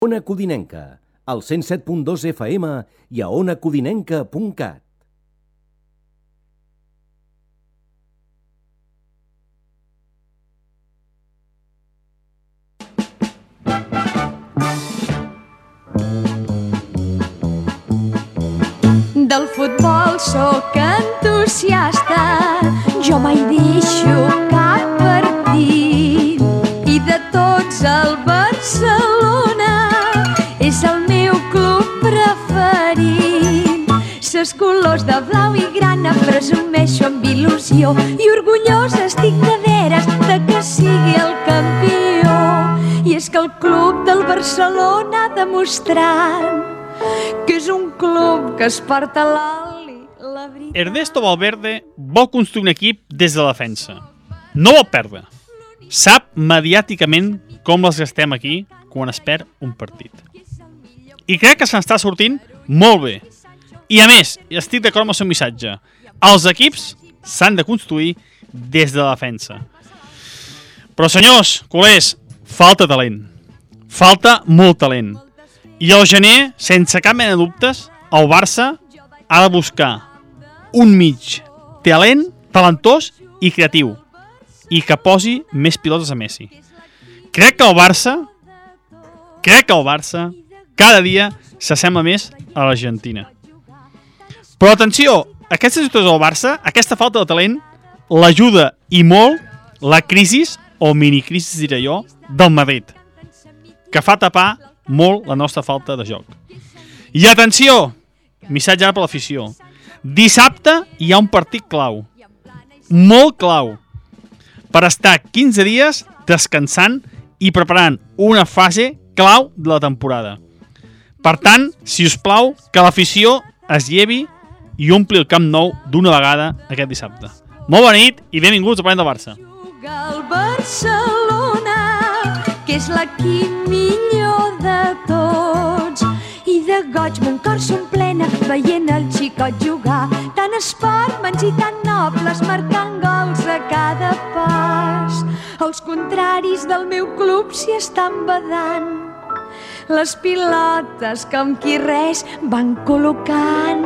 Ona Codinenca, al 107.2 FM i a onacodinenca.cat. Del futbol sóc entusiasta, jo mai deixo cap partit. I de tots el Barcelona és el meu club preferit. Ses colors de blau i grana presumeixo amb il·lusió i orgullosa estic de veres de que sigui el campió. I és que el club del Barcelona ha demostrat que és un club que es porta l'oli, la veritat. Ernesto Valverde vol construir un equip des de la defensa. No vol perdre. Sap mediàticament com les gastem aquí quan es perd un partit. I crec que se'n està sortint molt bé. I a més, estic d'acord amb el seu missatge. Els equips s'han de construir des de la defensa. Però senyors, culers, falta talent. Falta molt talent. I al gener, sense cap mena de dubtes, el Barça ha de buscar un mig talentós i creatiu i que posi més pilotes a Messi. Crec que el Barça cada dia s'assembla més a l'Argentina. Però atenció, aquesta situació del Barça, aquesta falta de talent, l'ajuda i molt la crisi, o minicrisi diré jo, del Madrid, que fa tapar molt la nostra falta de joc. I atenció, missatge ara per l'afició. Dissabte hi ha un partit clau, molt clau, per estar 15 dies descansant i preparant una fase clau de la temporada. Per tant, si us plau, que l'afició es llevi i ompli el Camp Nou d'una vegada aquest dissabte. Molt bona nit i benvinguts a Parlem del Barça. El Barcelona, que és l'equip millor de tots. I de goig mon cor s'omplena veient el xicot jugar. Tant esportmans i tan nobles marcant gols a cada pas. Els contraris del meu club s'hi estan badant. Les pilotes que amb qui res van col·locant.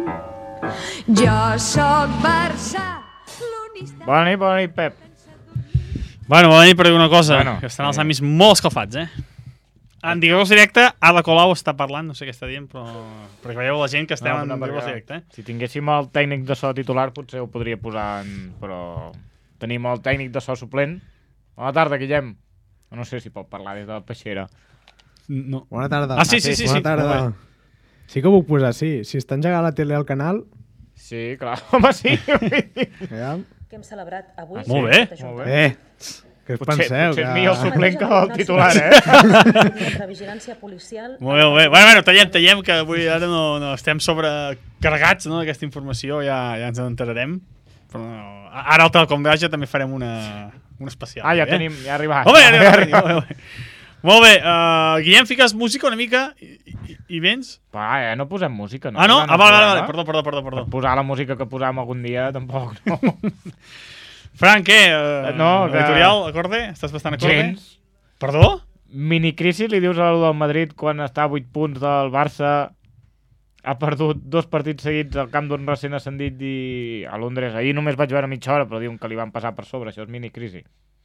Jo sóc Barça. Bona nit, Pep. Bueno, bona nit per dir una cosa, que estan els sí. amics molt escalfats, En Digamos Directe, Ada Colau està parlant, no sé què està dient, però perquè veieu la gent que estem en Digamos Directe. Si tinguéssim el tècnic de so titular potser ho podria posar, però tenim el tècnic de so suplent. Bona tarda, Guillem. No sé si pot parlar des de la peixera. No. Bona tarda. Ah, sí. Bona tarda. Sí que ho puc posar, sí. Si està engegant la tele al canal... Sí, clar. Home, sí. Ja. Que hem celebrat avui. Molt bé. Què us penseu? Potser és millor el suplent que el titular, Contra vigilància policial. Molt bé. Bueno, tallem, que avui ara no estem sobrecarregats, no, d'aquesta informació, ja ens en enterarem. Però ara al Telecom Gaja també farem una especial. Ja tenim, ja ha arribat. Molt bé. Molt bé, Guillem, fiques música una mica i vens? Va, no posem música. No? No? Vale. Perdó. Per posar la música que posàvem algun dia, tampoc, no. Fran, què? Editorial, acorde? Estàs bastant acorde? Gens. Perdó? Minicrisi li dius a l'U del Madrid quan està a 8 punts del Barça, ha perdut 2 partits seguits al camp d'un recent ascendit i a Londres. Ahir només vaig veure mitja hora, però diuen que li van passar per sobre. Això és minicrisi.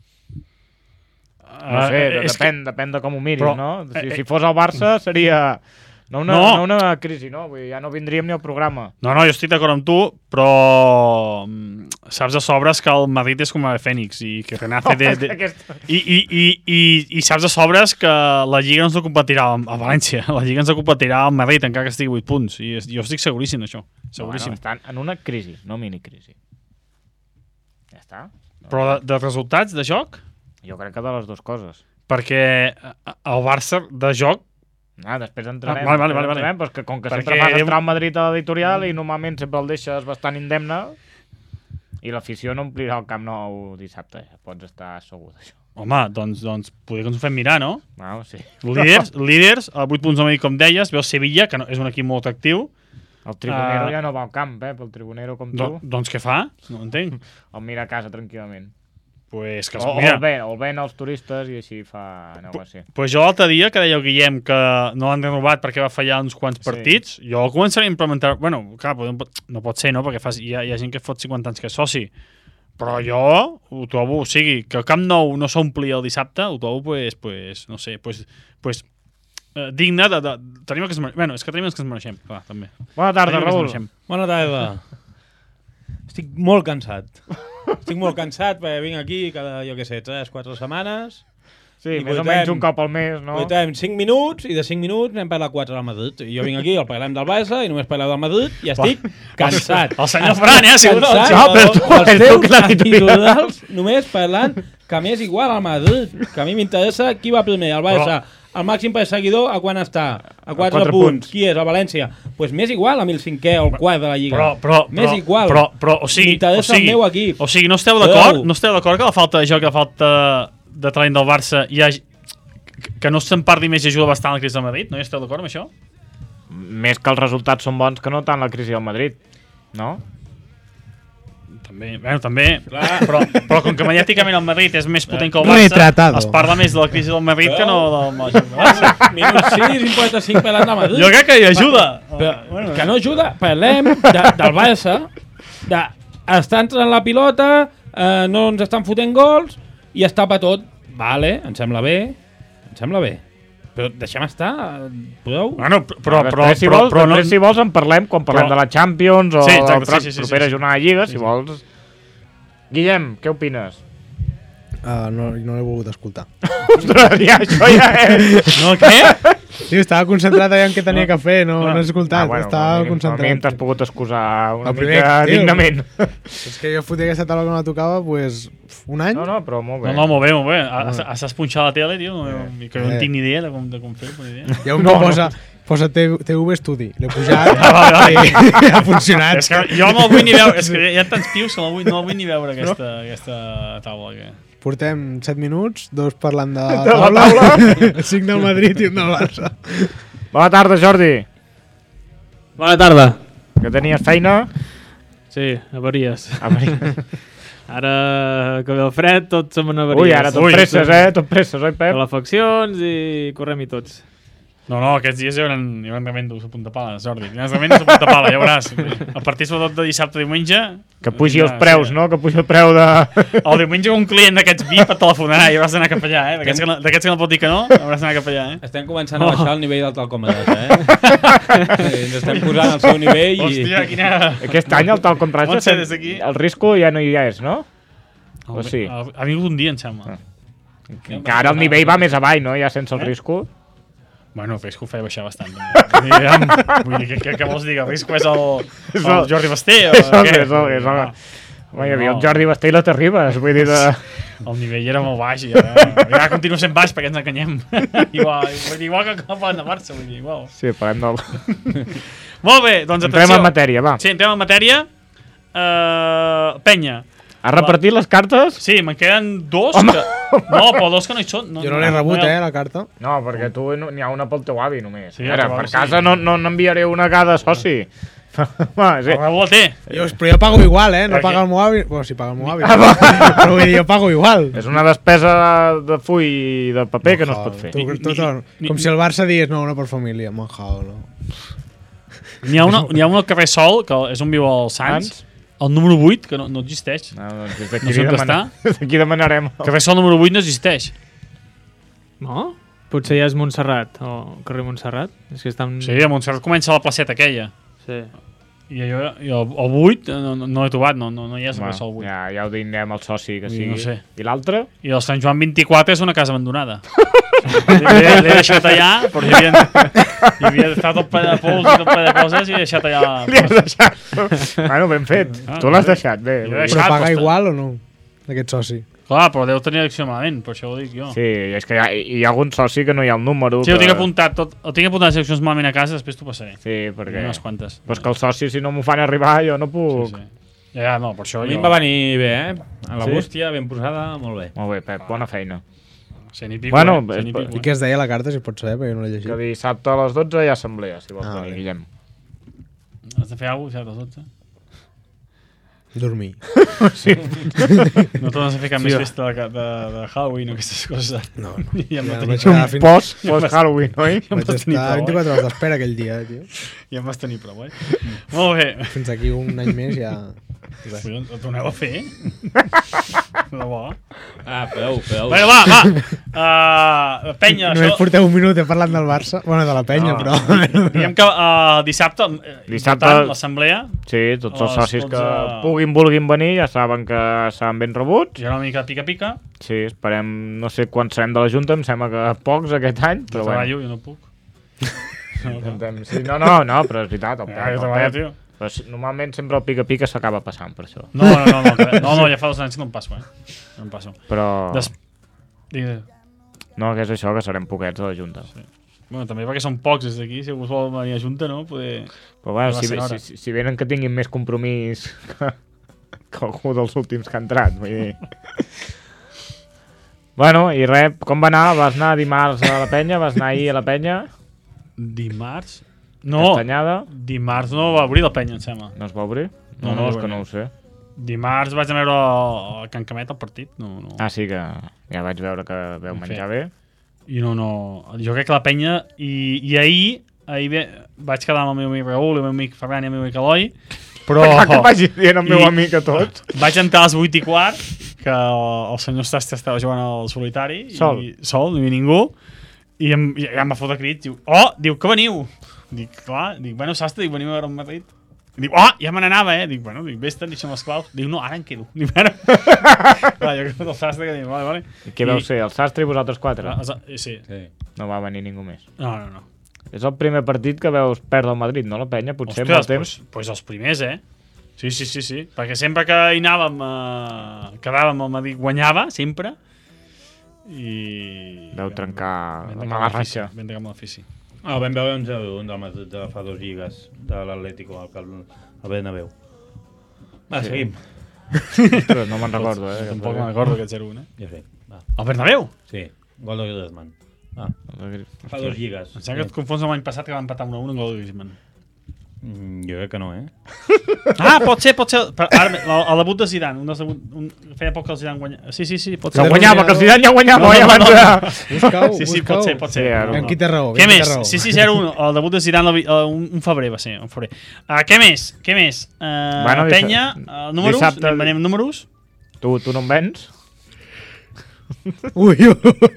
No sé, depèn de com ho miris, però, no? Si fos el Barça seria... No una crisi, no? Vull dir, ja no vindríem ni al programa. No, jo estic d'acord amb tu, però saps de sobres que el Madrid és com a Fènix i que renace i saps de sobres que la Lliga no ens competirà a València, la Lliga ens competirà al Madrid encara que estigui 8 punts i jo estic seguríssim d'això, seguríssim. Bueno, estan en una crisi, no minicrisi. Ja està. Però de resultats de joc? Jo crec que de les dues coses. Perquè el Barça de joc... Després entrarem. Vale. Però que com que sempre fas entrar al Madrid a l'editorial i normalment sempre el deixes bastant indemne i l'afició no omplirà el Camp Nou dissabte. Ja pots estar segur d'això. Home, doncs poder que ens ho fem mirar, no? Bueno, sí. Líders, a 8 punts al Madrid, com deies, veu Sevilla, que és un equip molt atractiu. El Tribunero ja no va al camp, el Tribunero com tu. Doncs què fa? No ho entenc. El mira a casa tranquil·lament. Pues que O mira, el ven els turistes i així fa negoci. pues jo l'altre dia que deia el Guillem que no l'han renovat perquè va fallar uns quants partits, jo el començaré a implementar... Bueno, clar, no pot ser, no? Perquè hi ha gent que fot 50 anys que és soci. Però jo ho trobo, o sigui, que el Camp Nou no s'ompli el dissabte, ho trobo, pues no sé, digne de tenim el que es mereixem. Bueno, és que tenim els que es mereixem, clar, també. Bona tarda, Raül. Bona tarda. Estic molt cansat. Estic molt cansat perquè vinc aquí cada, 3-4 setmanes. Sí, més o menys un cop al mes, no? Votem 5 minuts i de 5 minuts anem a parlar 4 del Madrid. I jo vinc aquí, el parlem del Barça i només parleu del Madrid i estic cansat. El senyor Fran, ha sigut cansat. No, però tu els teus clarificar. titulars només parlant que m'és igual al Madrid. Que a mi m'interessa qui va primer, el Barça. El màxim perseguidor a quan està? A 4 punts. Qui és? El València. Doncs pues m'és igual a mi el 5è o el 4 de la Lliga. M'és igual. Però, o sigui, m'interessa el meu equip. O sigui, no esteu d'acord que la falta de joc, la falta de talent del Barça que no se'n parli més i ajuda bastant a la crisi del Madrid? No hi esteu d'acord amb això? Més que els resultats són bons que no tant la crisi del Madrid, no? També. Però com que mediàticament el Madrid és més potent que el Barça, Retratado. es parla més de la crisi del Madrid que no del Barça. Minut 6 i 45 parlant de Madrid. Jo crec que hi ajuda. Però, que no ajuda. Parlem del Barça, està entrant la pilota, no ens estan fotent gols i es tapa tot. Vale, em sembla bé. Però deixem estar, podeu? Bueno, però després, si vols, en parlem quan parlem de la Champions o la propera jornada de Lliga, si vols. Guillem, què opines? No l'he volgut escoltar. Ostres, ja, això ja és... No, què? Sí, estava concentrat allà en què tenia que fer, no he escoltat, estava A mi concentrat. t'has pogut excusar una primer, mica tio. dignament. És que jo fotia aquesta taula que no la tocava, pues, un any. No, però molt bé. No, molt bé. Has punxat la tele, tio, que no en tinc ni idea de com fer. Hi ha un que posa TV Estudi. L'he pujat i ha funcionat. És que jo no el vull ni veure, és que hi ha tants pius que no el vull ni veure aquesta taula. Portem 7 minuts, 2 parlant de la taula, 5 del Madrid i un del Barça. Bona tarda, Jordi. Bona tarda. Que tenies feina? Sí, avaries. Avaries. Ara que ve el fred, tots som en avaries. Ui, ara tot presses, Tot presses, oi, Pep? Calefaccions i correm-hi tots. No, aquests dies hi haurà remendos a punta pala, Jordi. Hi haurà remendos a punta pala, ja veuràs. A partir sobretot de dissabte a diumenge... Que pugi els preus, no? Que pugi el preu de... El diumenge un client d'aquests VIP et telefonarà i hauràs d'anar cap allà, D'aquests que no pot dir que no, hauràs d'anar cap allà, Estem començant a baixar el nivell del talcòmetre, Ens estem posant al seu nivell i... Hòstia, quina... Aquest any el talcòmetre, el risco ja no hi és, no? O sí? Ha vingut un dia, em sembla. Que ara el nivell va més avall, no? Ja sense el risco. Bueno, Risco ho feia baixar bastant. Vull dir, què vols dir? Risco és el Jordi Basté? És el... Hi havia el Jordi Basté i la Terribas, vull dir... El nivell era molt baix, ja continua sent baix perquè ens enganyem. Igual que cap a Barça, vull dir, igual. Sí, parlem del... Molt bé, doncs atenció. Entrem en matèria, va. Sí, entrem en matèria. Penya. Has repartit les cartes? Sí, me'n queden 2 que... No, però 2 que no hi són. Jo no l'he rebut, la carta. No, perquè tu n'hi ha una pel teu avi, només. Sí, ara, per casa no n'enviaré una cada soci. Però la té. Però jo pago igual, no paga el meu avi. Bueno, si paga el meu avi. Però vull dir, jo pago igual. És una despesa de full i de paper que no es pot fer. Com si el Barça digués, no, una per família. Manjao, no. N'hi ha una al carrer Sol, que és on viu el Sants. El número 8, que no existeix. No sé on està. Aquí demanarem. Carrer Sol número 8 no existeix. No? Potser ja és Montserrat, o carrer Montserrat. És que estan... Sí, a Montserrat comença la placeta aquella. Sí. I el 8 no l'he trobat, no hi és el Sol 8. Ja ho direm al soci que sigui. No sé. I l'altre? I el Sant Joan 24 és una casa abandonada. L'he deixat allà, però hi havia estat tot ple de pols i tot ple de coses i he deixat allà... Li has deixat? Bueno, ben fet. Tu l'has deixat, bé. Però paga igual o no, aquest soci? Clar, però deu tenir l'acció malament, per això ho dic jo. Sí, és que hi ha algun soci que no hi ha el número. Sí, ho tinc apuntat les accions malament a casa, després t'ho passaré. Sí, perquè... Unes quantes. Però és que els socis, si no m'ho fan arribar, jo no puc... Sí. Ja, no, per això... A mi em va venir bé, A la bústia, ben posada, molt bé. Molt bé, Pep, bona feina. Bueno, i què es deia la carta, si pots saber, perquè jo no l'he llegit. Que dissabte a les 12 hi ha assemblea, si vols venir, Guillem. Has de fer alguna cosa a les 12? Dormir. No tornes a fer cap més festa de Halloween o aquestes coses. No. Ja em Ja vas vaig tenir quedar fins... Post-Halloween, oi? Vaig estar 24 hores d'espera aquell dia, tio. Ja em vas tenir prou, Molt bé. Fins aquí un any més ja... Collons, ho torneu a fer? De bo. Feu. Vinga, va. Penya, Només això... porteu un minut parlant del Barça. Bueno, de la penya, No. però... Diguem que dissabte, important, l'assemblea, Sí, tots els socis que 12. vulguin venir ja saben que seran ben rebuts. hi ha una mica de pica-pica. Sí, esperem, no sé quan serem de la Junta, em sembla que pocs aquest any, Jo però bueno. treballo, jo no puc. Sí, no, però és veritat. Jo treballo, tio. Però normalment sempre el pica-pica s'acaba passant per això. No, ja fa 2 anys que no em passo, No em passo. Però... Digues. No, que és això, que serem poquets a la Junta. Sí. Bueno, també perquè són pocs des d'aquí, si us vol venir a Junta, no? Poder... Però bueno, va ser hora. si venen que tinguin més compromís que algú dels últims que ha entrat, vull dir... Bueno, i res, com va anar? Vas anar dimarts a la penya? Vas anar ahir a la penya? Dimarts? No, Castanyada? dimarts no va obrir la penya, em sembla. No es va obrir? No, No, és bueno. que no ho sé. Dimarts vaig anar a veure el Can Camet, el partit. No. Ah, sí, que ja vaig veure que veu menjar bé. I no. Jo crec que la penya... I ahir vaig quedar amb el meu amic Raül, el meu amic Ferran i el meu amic Eloi, però... Que vagi dient el meu amic a tots. Vaig entrar a les 8:15, que el senyor Sastre estava jugant al solitari. Sol. Sol, no hi havia ningú. I ja em va fotre crits. Diu, que veniu? Dic, clar, bueno, Sastre, veniu a veure el Madrid. Dic, ja me n'anava, Dic, vés-te'n, deixa'm les claus. Diu, no, ara em quedo. Dic, bueno. Clar, jo crec que el Sastre que diu, vale. I què vau ser? El Sastre i vosaltres 4? Sí. No va venir ningú més. No. És el primer partit que veus perdre el Madrid, no? La penya, potser amb el Ostres, temps. pues els primers, Sí. Perquè sempre que hi anàvem, quedàvem, el Madrid guanyava, sempre. I... Veu trencar Vam la trencar mala amb ratxa. Vam trencar amb l'afici. Vam veure un 0-1 del Madrid de fa 2 lligues de l'Atlético al Bernabéu. Va, Sí. seguim. Ostres, no me'n recordo, Tampoc me'n recordo aquest 0-1, Ja sé. Va. El Bernabéu? Sí, gol de Griezmann. Fa 2 lligues. Em sembla que et confons amb l'any passat que va empatar 1-1 en gol de Griezmann. Jo crec que no, Pot ser. Però ara, el debut de Zidane. Feia poc que el Zidane guanyava. Sí, pot Que ser. guanyava, que el Zidane ja guanyava, abans de... Buscau. Sí, pot ser. Sí, ara En qui té raó? Què més? Sí, 0-1. El debut de Zidane un febrer va ser. Un febrer. Què més? Bueno, Penya, números? dissabte- Anem números? Tu no em vens? Ui.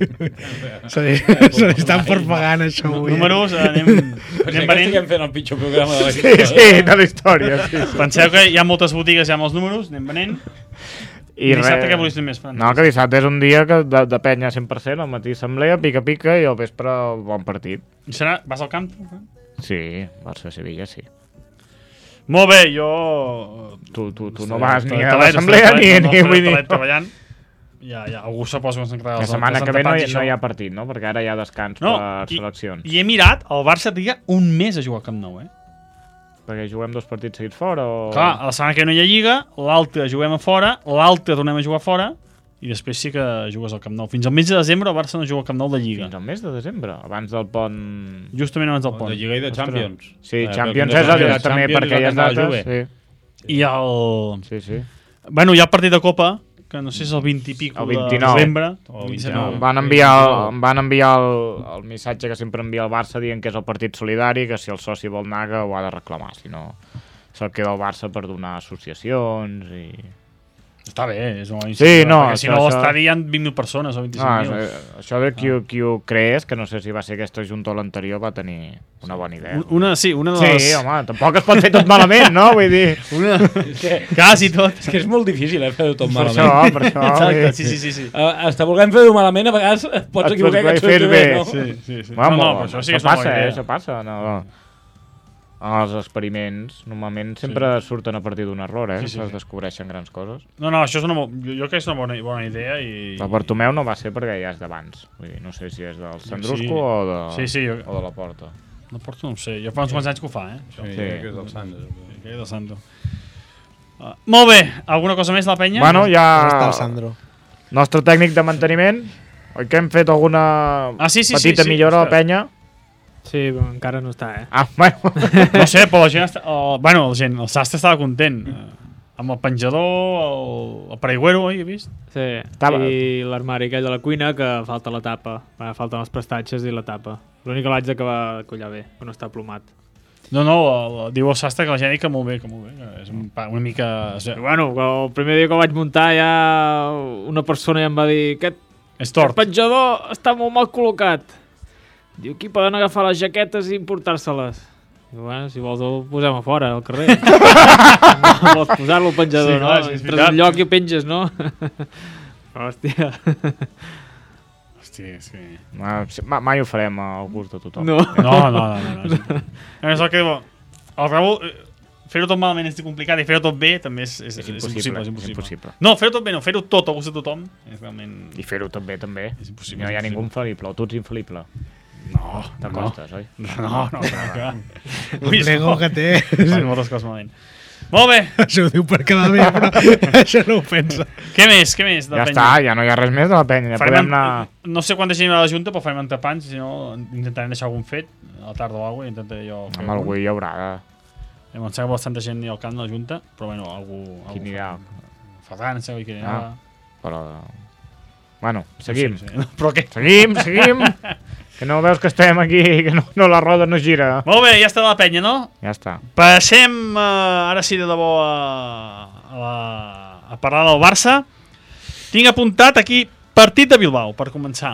Se li estan propagant això avui. Números, anem venent. Estem fent el pitjor programa de la Sí, història. de la història. Sí. Penseu que hi ha moltes botigues ja amb els números, anem venent. I Dissabte res- què volies dir més, Fran? No, que dissabte és un dia que de penya 100%, al matí assemblea, pica-pica i al vespre bon partit. Vas al camp? Sí, Barça-Sevilla, sí. Molt bé, jo... Tu no vas ni a l'assemblea ni vull dir... Treballant. Ja, algú se posa concentrat. La setmana que ve no hi ha partit, no? Perquè ara hi ha descans per seleccions. I he mirat, el Barça triga un mes a jugar al Camp Nou, Perquè juguem 2 partits seguits fora o... Clar, a la setmana que ve no hi ha Lliga, l'altre juguem a fora, l'altre tornem a jugar fora, i després sí que jugues al Camp Nou. Fins al mes de desembre el Barça no juga al Camp Nou de Lliga. Fins al mes de desembre, abans del pont... Justament abans del pont. De Lliga i de Champions. Sí, Champions és el també per aquelles dates. Sí. I el... Sí. Bueno, hi ha el partit de Copa, que no sé si és el 20 i pico El de 29. desembre. O El 29. Em van enviar el missatge que sempre envia el Barça dient que és el partit solidari, que si el soci vol anar que ho ha de reclamar, si no se'l queda el Barça per donar associacions i... Està bé, és una Sí, no, perquè si no a l'estadi hi ha 20.000 persones o 25.000. Això de qui ho creés, que no sé si va ser aquesta junta o l'anterior, va tenir una bona idea. Una de les... Sí, home, tampoc es pot fer tot malament, no? Vull dir... Quasi tot. És que és molt difícil, fer-ho tot Per malament. això. Exacte, sí. Hasta volent fer-ho malament, a vegades pots equivocar que et fer surt bé. bé, no? Sí. Bueno, però això sí que és una passa, bona idea. això passa. No. Els experiments normalment sempre surten a partir d'un error, Sí. Es descobreixen grans coses. No, això és jo crec que és una bona idea i... El Bartomeu no va ser perquè ja és d'abans. Vull dir, no sé si és del Sandrusco o de la Porta. La Porta no ho sé, jo fa uns quants anys que ho fa, Això. Sí, que és el Sandro. Que és del Santo. Molt bé, alguna cosa més de la penya? Bueno, On ja... està el Sandro? Nostre tècnic de manteniment, oi que hem fet alguna petita millora a la penya? Sí, però encara no està, Ah, bueno. No sé, però la gent... el Sastre estava content. amb el penjador, el paraigüero, he vist? Sí, i l'armari aquell de la cuina que falta la tapa. Falten els prestatges i la tapa. L'únic que l'haig d'acabar de collar bé, que no està plomat. No, diu el sastre que la gent que molt bé, que és una mica... I bueno, el primer dia que ho vaig muntar ja una persona ja em va dir és tort. El penjador està molt mal col·locat. Diu, aquí poden agafar les jaquetes i portar-se-les. Diu, bueno, si vols ho posem a fora, al carrer. Vols posar-lo al penjador, sí, clar, no? Entres un lloc i penges, no? Hòstia... Sí. Mai ho farem al gust de tothom. No. És el que diu... El Raül, fer-ho tot malament és complicat i fer-ho tot bé també és impossible. No, fer-ho tot bé no, fer-ho tot al gust de tothom és realment... I fer-ho tot bé també. És impossible. No hi ha ningú infal·lible, o tu ets infal·lible. No. T'acostes, oi? No. L'ego que té. Fan moltes coses malament. Molt bé. Això ho diu per quedar bé, però això no ho pensa. Què més? Ja està, ja no hi ha res més de la penya. Ja podem anar... No sé quanta gent hi ha a la Junta, però farem entrepans, si no intentarem deixar algun fet a la tarda o alguna cosa, intentaré jo... Amb algú hi haurà. Em sembla que bastanta gent hi ha al camp de la Junta, però bueno, algú... Qui anirà? Ferran, sé qui anirà. Però... Bueno, seguim. Sí. Però què? Seguim. Que no veus que estem aquí, que no la roda no gira. Molt bé, ja està la penya, no? Ja està. Passem, ara sí, de debò a parlar del Barça. Tinc apuntat aquí partit de Bilbao, per començar.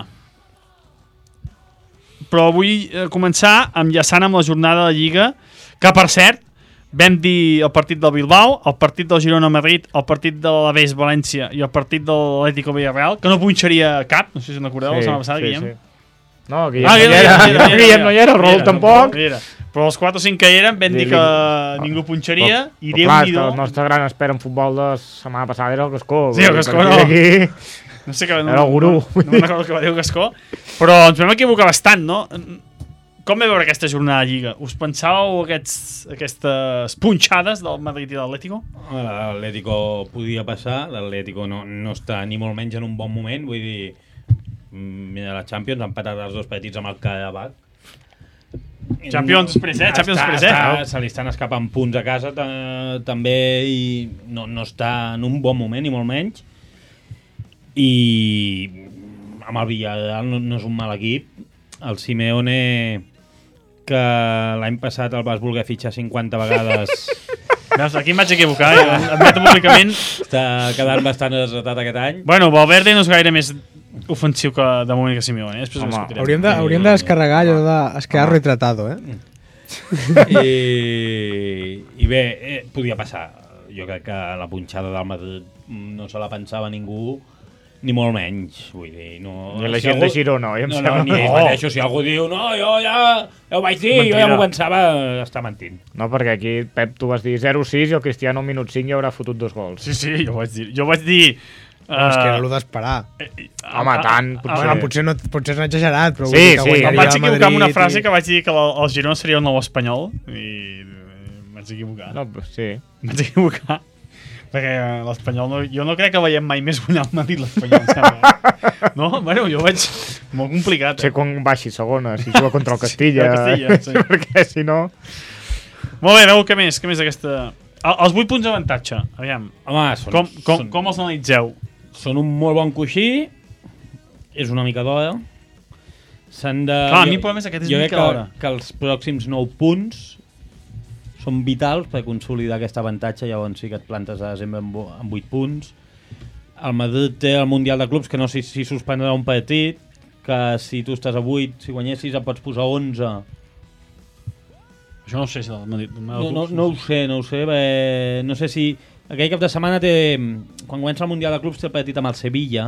Però vull començar enllaçant amb la jornada de Lliga, que, per cert, vam dir el partit del Bilbao, el partit del Girona-Madrid, el partit de l'Alavés València i el partit de l'Atlético Villarreal, que no punxaria cap, no sé si n'acordeu, la setmana passada, Guillem. Sí. No, Guillem no hi era, el Raül tampoc. Però els 4 o 5 que eren vam dir que ningú punxaria i Déu-n'hi-do. El nostre gran expert en futbol de la setmana passada era el Gascó. Sí, el Gascó no. No sé què, era el gurú. No me'n recordo que va dir el Gascó. Però ens vam equivocar bastant, no? Com va veure aquesta jornada de Lliga? Us pensàveu aquestes punxades del Madrid i de l'Atlético? L'Atlético podia passar, l'Atlético no està ni molt menys en un bon moment, vull dir, mira, la Champions ha empatat els 2 partits amb el Karabakh. Champions Express, Champions Express, se li estan escapant punts a casa també i no està en un bon moment, ni molt menys. I amb el Villarreal no és un mal equip. El Simeone, que l'any passat el vas voler fitxar 50 vegades... Aquí em vaig equivocar, admeto públicament. Està quedant bastant desretat aquest any. Bueno, Valverde no és gaire més ofensiu que de moment que Simeone. Hauríem de descarregar allò de Esquerra retratado, I bé, podia passar. Jo crec que la punxada del Madrid no se la pensava ningú, ni molt menys, vull dir, no... Ni la gent de Girona, oi? Ni ells mateixos, si algú diu, no, jo ja ho vaig dir, jo ja m'ho pensava, està mentint. No, perquè aquí, Pep, tu vas dir 0-6 i el Cristiano al minut 5 ja haurà fotut 2 gols. Sí, jo vaig dir... És que era l'ho d'esperar. Home, tant, potser. Potser és exagerat, però... Sí. Em vaig equivocar amb una frase que vaig dir que el Girona seria el nou espanyol, i vaig equivocar. No, sí. Vaig equivocar. Perquè l'Espanyol, jo no crec que veiem mai més guanyar el Madrid l'Espanyol, sembla. No? Bueno, jo veig molt complicat. Sé quan baixi segona, si juga contra el Castilla. Sí. Perquè si no... Molt bé, veu, què més aquesta... Els 8 punts d'avantatge, aviam. Home, com els analitzeu? Són un molt bon coixí, és una mica d'hora. Clar, a mi el problema és aquest, és una mica d'hora. Que els pròxims 9 punts són vitals per consolidar aquest avantatge, llavors sí que et plantes a desembre amb 8 punts. El Madrid té el Mundial de Clubs, que no sé si suspendrà un partit, que si tu estàs a 8, si guanyessis et pots posar 11. Això no sé si el Madrid... No ho sé, no sé si... Aquell cap de setmana té... Quan comença el Mundial de Clubs té el partit amb el Sevilla,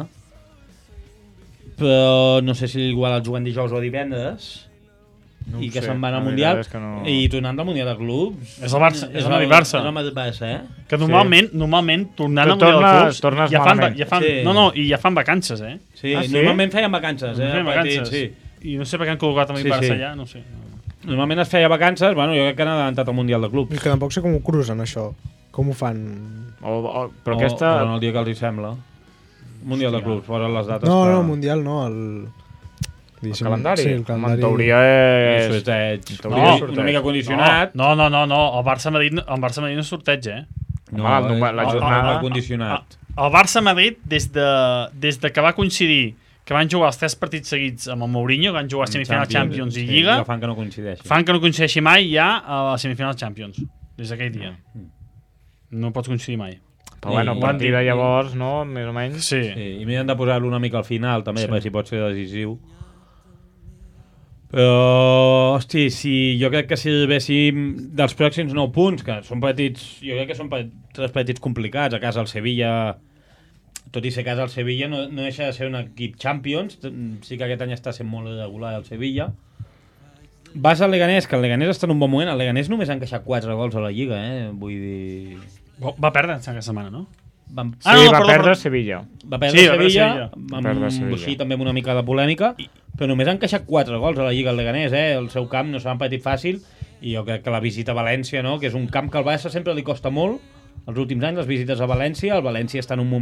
però no sé si igual el juguen dijous o divendres, no i que se'n van al Mundial, i tornant del Mundial de Clubs... És el Barça, és el Madrid-Barça. És el Madrid-Barça, Que normalment tornant al Mundial de Clubs ja fan vacances, Sí, normalment feien vacances, I no sé per què han col·locat el Madrid-Barça allà, no sé. Normalment es feia vacances, bueno, jo crec que han adelantat el Mundial de Clubs. És que tampoc sé com ho cruzen, això. Com ho fan? Però aquesta... O en el dia que els hi sembla. Mundial de Clubs, posen les dates. No, Mundial no, el calendari? Sí, el calendari. En teoria és... Una mica condicionat. No, el Barça-Madrid no és sorteig, La jornada... el condicionat. El Barça-Madrid, des de que va coincidir que van jugar els 3 partits seguits amb el Mourinho, que van jugar semifinals Champions i Lliga, fan que no coincideixi. Fan que no coincideixi mai ja a la semifinals Champions, des d'aquell dia. No pots coincidir mai. Però bueno, a partir de llavors, no? Més o menys. Sí. I m'hi han de posar-lo una mica al final, també, perquè si pot ser decisiu. Però, hosti, jo crec que si véssim dels pròxims 9 punts, que són petits, jo crec que són 3 petits complicats, a casa el Sevilla, tot i ser a casa el Sevilla, no deixa de ser un equip Champions, sí que aquest any està sent molt irregular el Sevilla. Vas al Leganés, que el Leganés està en un bon moment, el Leganés només ha encaixat 4 gols a la Lliga, vull dir... Va perdre aquesta setmana, no? Va perdre Sevilla. Va perdre Sevilla, Sevilla. Sí, també amb una mica de polèmica, però només han encaixat 4 gols a la Lliga el Leganés, el seu camp no s'ha patit fàcil, i jo crec que la visita a València, no? Que és un camp que al Barça sempre li costa molt, els últims anys, les visites a València, el València està en un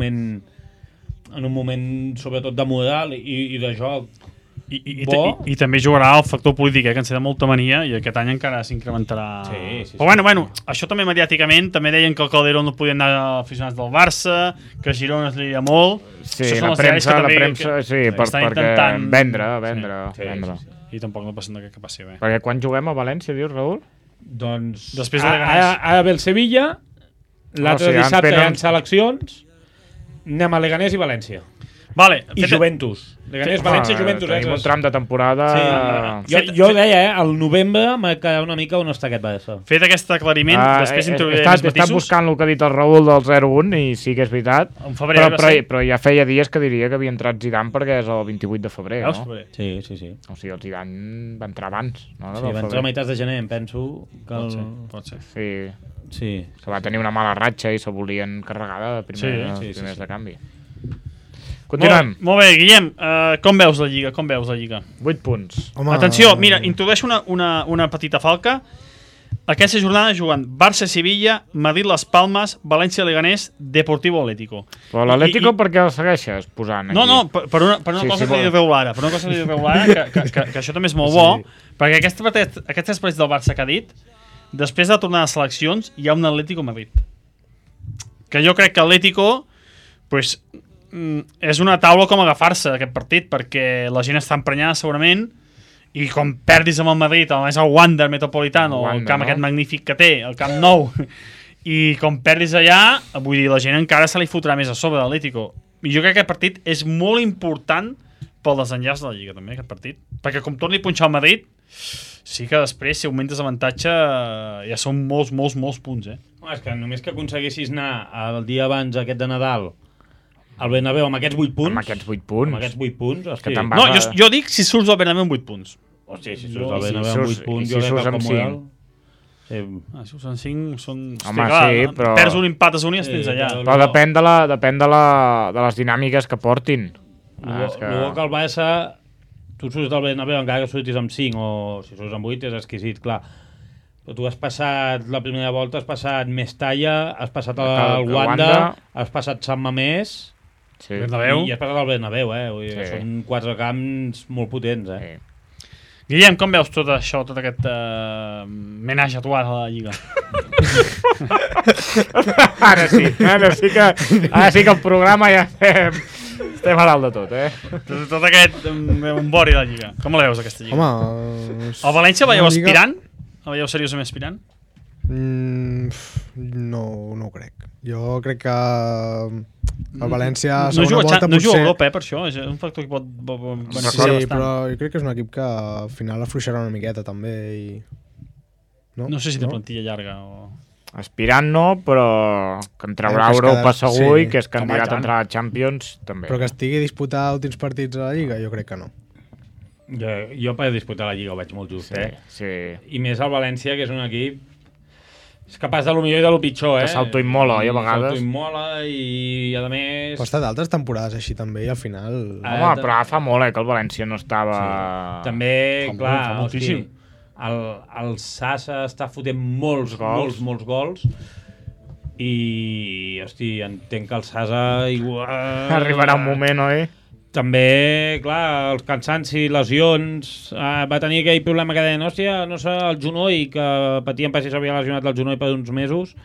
moment sobretot de moral i de joc bo. I també jugarà el factor polític, que ens té molta mania, i aquest any encara s'incrementarà. Sí. Però bueno, això també mediàticament, també deien que el Calderón no podia anar aficionats del Barça, que Girona es liria molt. Sí, la premsa, perquè vendre. Sí. I tampoc no passa que passi bé. Perquè quan juguem a València, dius, Raül? Doncs... Després de Leganés. Ara ve el Sevilla, l'altre dissabte hi ha seleccions, anem a Leganés i València. Vale, I Juventus. Leganés, València, Juventus. Tenim un tram de temporada... Sí. Jo deia, al novembre m'ha quedat una mica on està aquest Barça. Fet aquest aclariment, després introduiré més matisos. He estat buscant el que ha dit el Raül del 0-1 i sí que és veritat, però ja feia dies que diria que havia entrat Zidane perquè és el 28 de febrer, no? Sí. O sigui, el Zidane va entrar abans. Sí, va entrar a meitats de gener, em penso. Pot ser. Sí. Se va tenir una mala ratxa i se volien carregar de primers de canvi. Continuem. Molt bé, Guillem, com veus la Lliga? 8 punts. Home, atenció, mira, introdueixo una petita falca. Aquesta jornada juguen Barça-Sevilla, Madrid-Las Palmas, València-Leganés, Deportivo-Atlético. Però l'Atlético per què el segueixes posant aquí? No, per una cosa que li direu ara, que això també és molt bo, perquè aquests 3 partits del Barça que ha dit, després de tornar a les seleccions, hi ha un Atlético-Madrid. Que jo crec que Atlético, pues, és una taula com agafar-se aquest partit, perquè la gent està emprenyada segurament, i com perdis amb el Madrid, és el Wanda Metropolitano, el camp aquest magnífic que té, el Camp Nou, i com perdis allà, vull dir, la gent encara se li fotrà més a sobre de l'Atlético. I jo crec que aquest partit és molt important pel desenllaç de la Lliga, també, aquest partit. Perquè com torni a punxar el Madrid, sí que després, si augmentes avantatge, ja són molts punts, És que només que aconseguissis anar el dia abans aquest de Nadal al Bernabéu amb aquests 8 punts... Amb aquests 8 punts. Amb aquests 8 punts, hosti. No, jo dic si surts al Bernabéu amb 8 punts. Hòstia, si surts al Bernabéu amb 8 punts, jo crec que com model... Si surts amb 5, són... Home, sí, però... Perds un empat a un i es tens allà. Però depèn de les dinàmiques que portin. Que el Barça... Tu surts del Bernabéu encara que surtis amb 5, o si surts amb 8 és exquisit, clar. Però tu has passat, la primera volta has passat Mestalla, has passat el Wanda, has passat Sant Mamés... Sí. I has passat al Bernabéu, Vull dir, són 4 camps molt potents, Guillem, com veus tot això, tot aquest menatge atuat a la Lliga? Ara sí que el programa ja estem a dalt de tot, Tot aquest bombori de la Lliga. Com la veus, aquesta Lliga? Home... El València veieu aspirant? El veieu seriosament aspirant? No ho crec. Jo crec que el València no juga a Europa, per això. És un factor que pot beneficiar bastant. Però jo crec que és un equip que al final afluixarà una miqueta també i... No sé si té plantilla llarga o... Aspirant no, però que en traurà Europa segur i que és candidat a entrar a Champions també. Però que estigui a disputar últims partits a la Lliga, jo crec que no. Jo per disputar la Lliga ho veig molt just, Sí. I més el València, que és un equip és capaç de lo millor i de lo pitjor, Que s'autoimmola, a vegades. S'autoimmola i, a més... Però ha estat altres temporades així també i al final... Home, però fa molt, que el València no estava... Sí. També, clar, moltíssim. El Sassa està fotent molts gols i, hosti, entenc que el Sassa igual... Arribarà un moment, oi? També, clar, els cansancis, lesions... va tenir aquell problema que deien, hòstia, no sé, el genoll, que patien per si s'havia lesionat el genoll per uns mesos.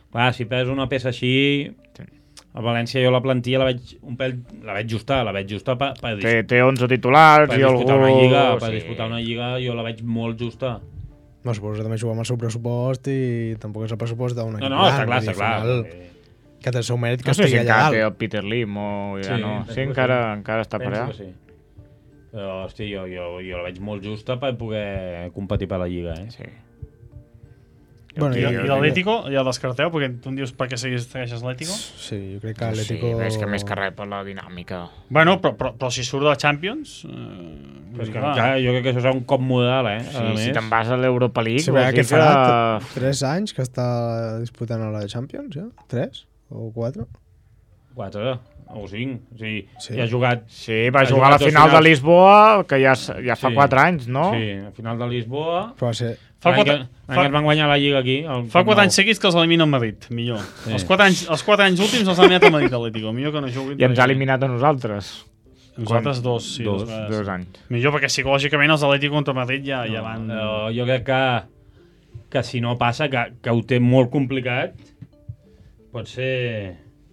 Clar, si perds una peça així... A València jo la plantilla la veig justa per Té 11 titulars i algú... Per disputar una lliga jo la veig molt justa. No, suposo que també juga amb el seu pressupost i tampoc és el pressupost d'un equip. No, està clar. Que té el seu mèrit que no sé estigui si allà té el Peter Lim o ja no. Sí, encara està per allà. Sí. Però, hosti, jo la veig molt justa per poder competir per la lliga, Sí. Bueno, I l'Atlético, ja el descarteu? Perquè tu em dius per què segueixes l'Atlético? Sí, jo crec que l'Atlético... Sí, és que més que res per la dinàmica. Bueno, però si surt de la Champions... Però és que, clar, jo crec que això és un cop modal, Sí, si te'n vas a l'Europa League... Sí, què farà? 3 anys que està disputant a la Champions, ja? 3 o 4? 4 o 5. Sí, ha jugat... Sí, va jugar a la final de Lisboa, que ja fa 4 anys, no? Sí, a final de Lisboa... Però va ser... L'any van guanyar la Lliga aquí. Fa 4 anys seguits que els elimina el Madrid, millor. Sí. Els 4 anys últims els ha eliminat el Madrid Atlético, millor que no juguin. I ens ha eliminat a nosaltres. Nosaltres dos anys. Millor perquè psicològicament els Atlético contra Madrid ja van... Jo crec que si no passa, que ho té molt complicat, pot ser...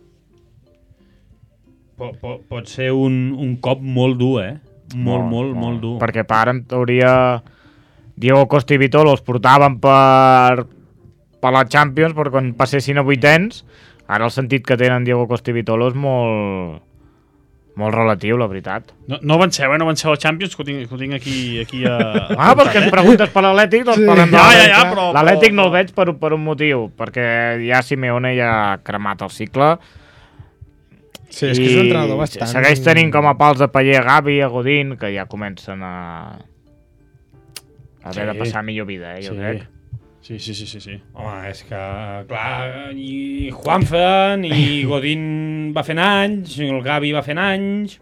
Pot ser un cop molt dur, molt dur. Perquè per en teoria Diego Costa i Vitolo els portaven per la Champions, però quan passessin a vuitens, ara el sentit que tenen Diego Costa i Vitolo és molt relatiu, la veritat. No avanceu la Champions, que ho tinc aquí a... Perquè em preguntes per l'Atlètic, doncs parlem de l'Atlètic. però... L'Atlètic no el veig per un motiu, perquè ja Simeone ja ha cremat el cicle. Sí, és que és un entrenador bastant... Segueix tenint com a pals de paller a Gavi i a Godín, que ja comencen a haver de passar millor vida, jo crec. Sí. Home, és que, clar, i Juanfran i Godín va fent anys, el Gavi va fent anys...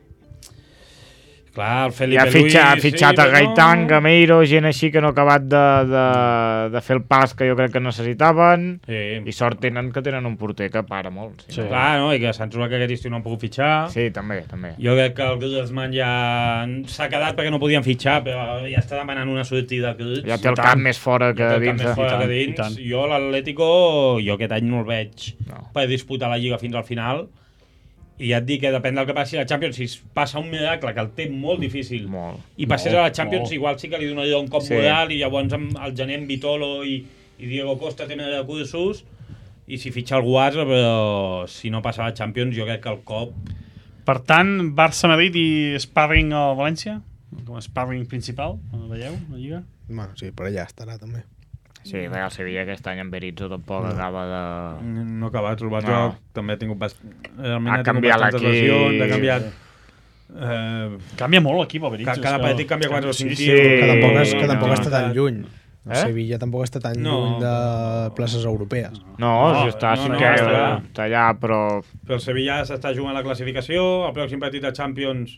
Clar, el Felipe Luis... Ha fitxat a Gaitán, Gameiro, gent així que no ha acabat de fer el pas que jo crec que necessitaven, i sort tenen que tenen un porter que para molt. Sí. Clar, no? I que s'han trobat que aquest estiu no han pogut fitxar. Sí, també. Jo crec que el Griezmann ja s'ha quedat perquè no podien fitxar, però ja està demanant una sortida. Ja té el cap més fora que dins. Jo l'Atlético, aquest any no el veig per disputar la Lliga fins al final. I ja et dic que depèn del que passi a la Champions. Si passa un miracle, que el té molt difícil, i passés a la Champions, igual sí que li donaria un cop modal, i llavors al gener en Vitolo i Diego Costa tenen recursos, i si fitxa algú altre, però si no passa a la Champions, jo crec que el cop... Per tant, Barça-Madrid i sparring al València? Com a sparring principal, veieu, la Lliga? Bueno, sí, per allà estarà també. Sí, el Sevilla aquest any en Berizzo tampoc acaba de... No acaba de trobar joc, també ha tingut ha canviat l'equip, ha canviat... Canvia molt l'equip, el Berizzo. Cada partit canvia 4 o 5 tios. Que tampoc està tan lluny. El Sevilla tampoc està tan lluny de places europees. No, està allà, però... Però el Sevilla s'està jugant la classificació, el pròxim partit de Champions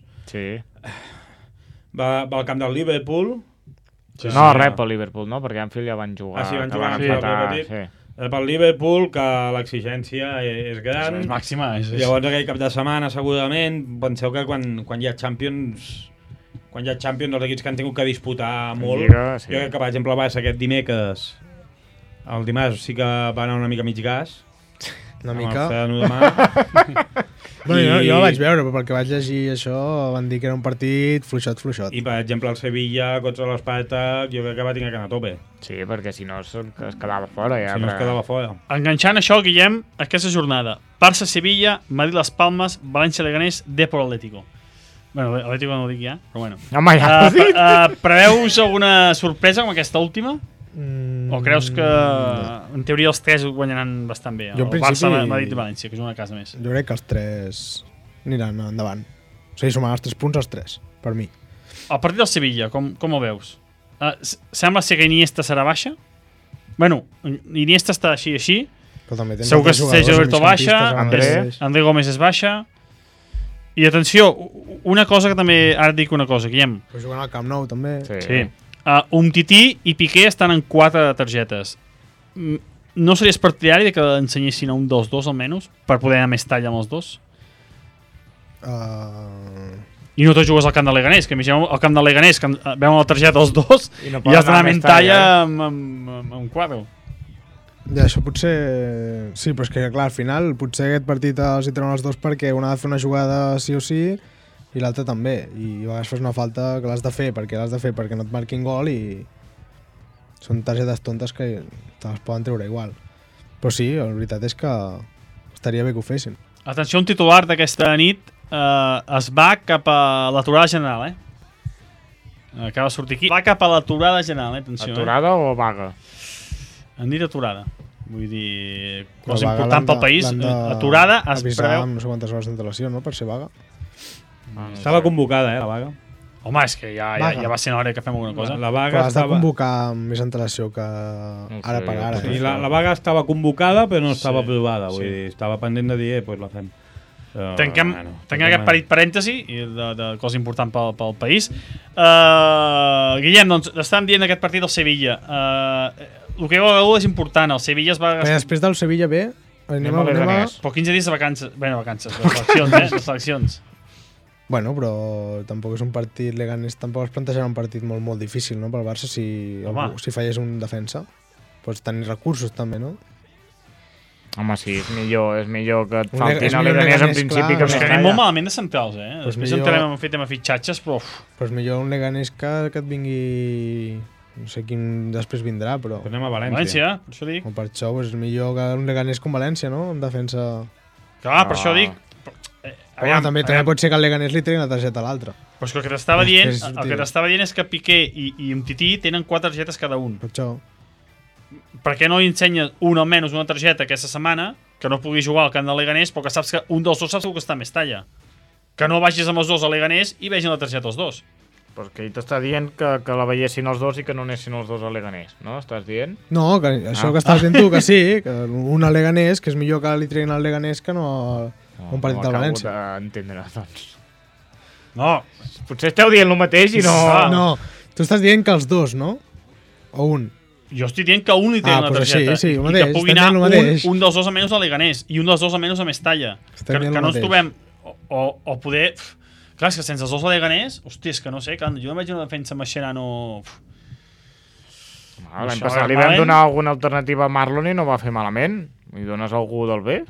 va al camp del Liverpool. Rep el Liverpool, no? Perquè Anfield ja van jugar. Van empatar. Pel Liverpool, que l'exigència és gran. És màxima. Llavors aquell cap de setmana, segurament, penseu que quan hi ha Champions... Quan hi ha Champions, els equips que han tingut que disputar molt... Jo crec que, per exemple, el Barça aquest dimecres... El dimarts sí que va anar una mica mig gas. Una mica. Bueno, jo vaig veure, però perquè vaig llegir això van dir que era un partit fluixot. I, per exemple, el Sevilla contra l'Esparta jo crec que va tenir que anar a tope. Sí, perquè si no es quedava fora. Ja, si no es quedava fora. Enganxant això, Guillem, aquesta jornada. Barça-Sevilla, Madrid-Las Palmes, València-Leganés, Depor-Atlético. Bueno, Atlético no ho dic ja, però bueno. Home, ja ho dic. Preveus alguna sorpresa com aquesta última? O creus que, en teoria, els 3 guanyaran bastant bé? El Barça, Madrid i València, que és una casa més. Jo crec que els 3 aniran endavant. O sigui, sumant els 3 punts als 3, per mi. El partit del Sevilla, com ho veus? Sembla ser que Iniesta serà baixa? Bueno, Iniesta està així. Però també tens segur que Sergio Roberto baixa, André Gómez és baixa. I atenció, una cosa que també... Ara et dic una cosa, Guillem. Però jugant al Camp Nou, també. Sí. Umtiti i Piqué estan en 4 targetes. No series partidari de que ensenyessin a un dels dos almenys per poder anar més talla amb els dos? I no te jugues al camp de Leganés, que imaginem el camp de Leganés, que veuen la targeta els dos i has d'anar més talla amb 4. Ja, això potser... Sí, però és que, clar, al final potser aquest partit els hi treuen els dos perquè un ha de fer una jugada sí o sí i l'altre també. I a vegades fas una falta que l'has de fer perquè no et marquin gol i són targetes tontes que te les poden treure igual. Però sí, la veritat és que estaria bé que ho fessin. Atenció, un titular d'aquesta nit es va cap a l'aturada general, acaba de sortir aquí. Va cap a l'aturada general, atenció. Aturada o vaga? Han dit aturada. Vull dir, cosa important pel país. Aturada es preveu... amb no sé quantes hores d'antelació, no?, per ser vaga. Estava convocada, la vaga. Home, és que ja va ser hora que fem alguna cosa. La vaga però has de convocar amb més antelació que ara per ara. Sí, la vaga estava convocada però no estava aprovada. Vull dir, estava pendent de dir, pues la fem. Tanquem aquest petit parèntesi de cosa important pel país. Guillem, doncs, estàvem dient aquest partit del Sevilla. El que és important, el Sevilla es va... Després del Sevilla B, anem a... Però 15 dies de vacances, de seleccions. Bueno, però tampoc és un partit Leganés, tampoc es plantejarà un partit molt difícil, no?, pel Barça si fallés un defensa. Pots tenir recursos també, no? Home, sí, és millor que et faltin a Leganés en principi que no. Que anem molt malament de centrals, Després entrarem en fet amb fitxatges, però... Però és millor un Leganés que et vingui... No sé quin després vindrà, però... Però anem a València. Per això dic. O per això és millor que un Leganés com València, no?, en defensa... Clar, per això dic... També pot ser que el Leganés li tregui la targeta a l'altre. Però és que el que t'estava dient és que Piqué i Umtiti tenen 4 targetes cada un. Per això. Per què no li ensenyes almenys una targeta aquesta setmana que no pugui jugar al camp del Leganés, però que saps que un dels dos saps que està més talla? Que no vagis amb els dos al Leganés i vegin la targeta els dos. Però que ell t'està dient que la veiessin els dos i que no anessin els dos a Leganés, no? Estàs dient? No, que això que estàs dient tu, que sí, que un a Leganés, que és millor que li treguin al Leganés que no un partit del València. No acabo d'entendre, doncs. No. Potser esteu dient el mateix i no... No, tu estàs dient que els dos, no? O un? Jo estic dient que un li tregui una targeta sí, i que pugui anar un dels dos almenys a Leganés i un dels dos almenys a Mestalla. Que no ens trobem... O poder... Clar, és que sense els dos a Leganés, hòstia, és que no sé, jo no veig una defensa Mascherano... L'any passat li vam donar alguna alternativa a Marlon i no va fer malament. Li dones algú del B?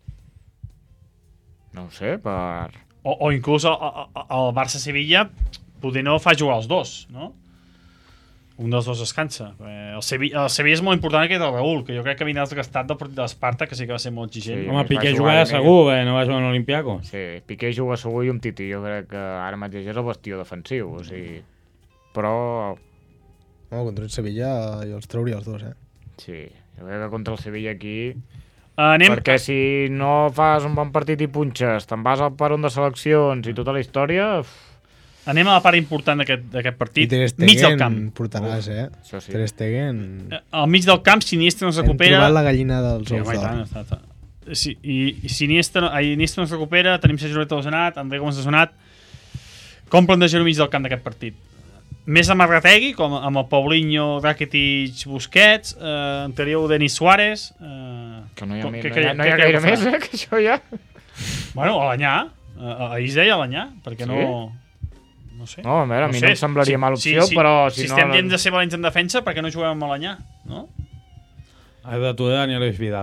No ho sé, per... O inclús el Barça-Sevilla poder no fa jugar els dos, no? Un dels dos es cansa. El Sevilla és molt important aquest del Raúl, que jo crec que vindrà desgastat del partit de l'Esparta, que sí que va ser molt exigent. Sí, home, Piqué jugarà segur, no va jugar a l'Olimpiaco. Sí, Piqué juga segur i Umtiti. Jo crec que ara mateix és el bastió defensiu, o sigui... Però... No, contra el Sevilla jo els trauria els dos, Sí, jo crec que contra el Sevilla aquí... Perquè si no fas un bon partit i punxes, te'n vas al peron de seleccions i tota la història... Anem a la part important d'aquest partit, mig del camp. Portaràs, Això sí. Ter Stegen... Al mig del camp, Siniestra no es recupera... Hem trobat la gallina dels ous d'or. Sí, i Siniestra no es recupera, tenim Sergio Roberto lesionat, André Gómez lesionat... Com plantejar-ho mig del camp d'aquest partit? Més amarrategui, com amb el Paulinho, Rakitic, Busquets, anterior Denis Suárez... Que no hi ha gaire més, que això ja... Bueno, Alanyà. Ahir es deia Alanyà, perquè no... No sé. No, a veure, a mi no em semblaria mala opció, però... Si estem dient de ser valents en defensa, per què no juguem amb Alanyà, no? Has d'aturar Daniel Vidal.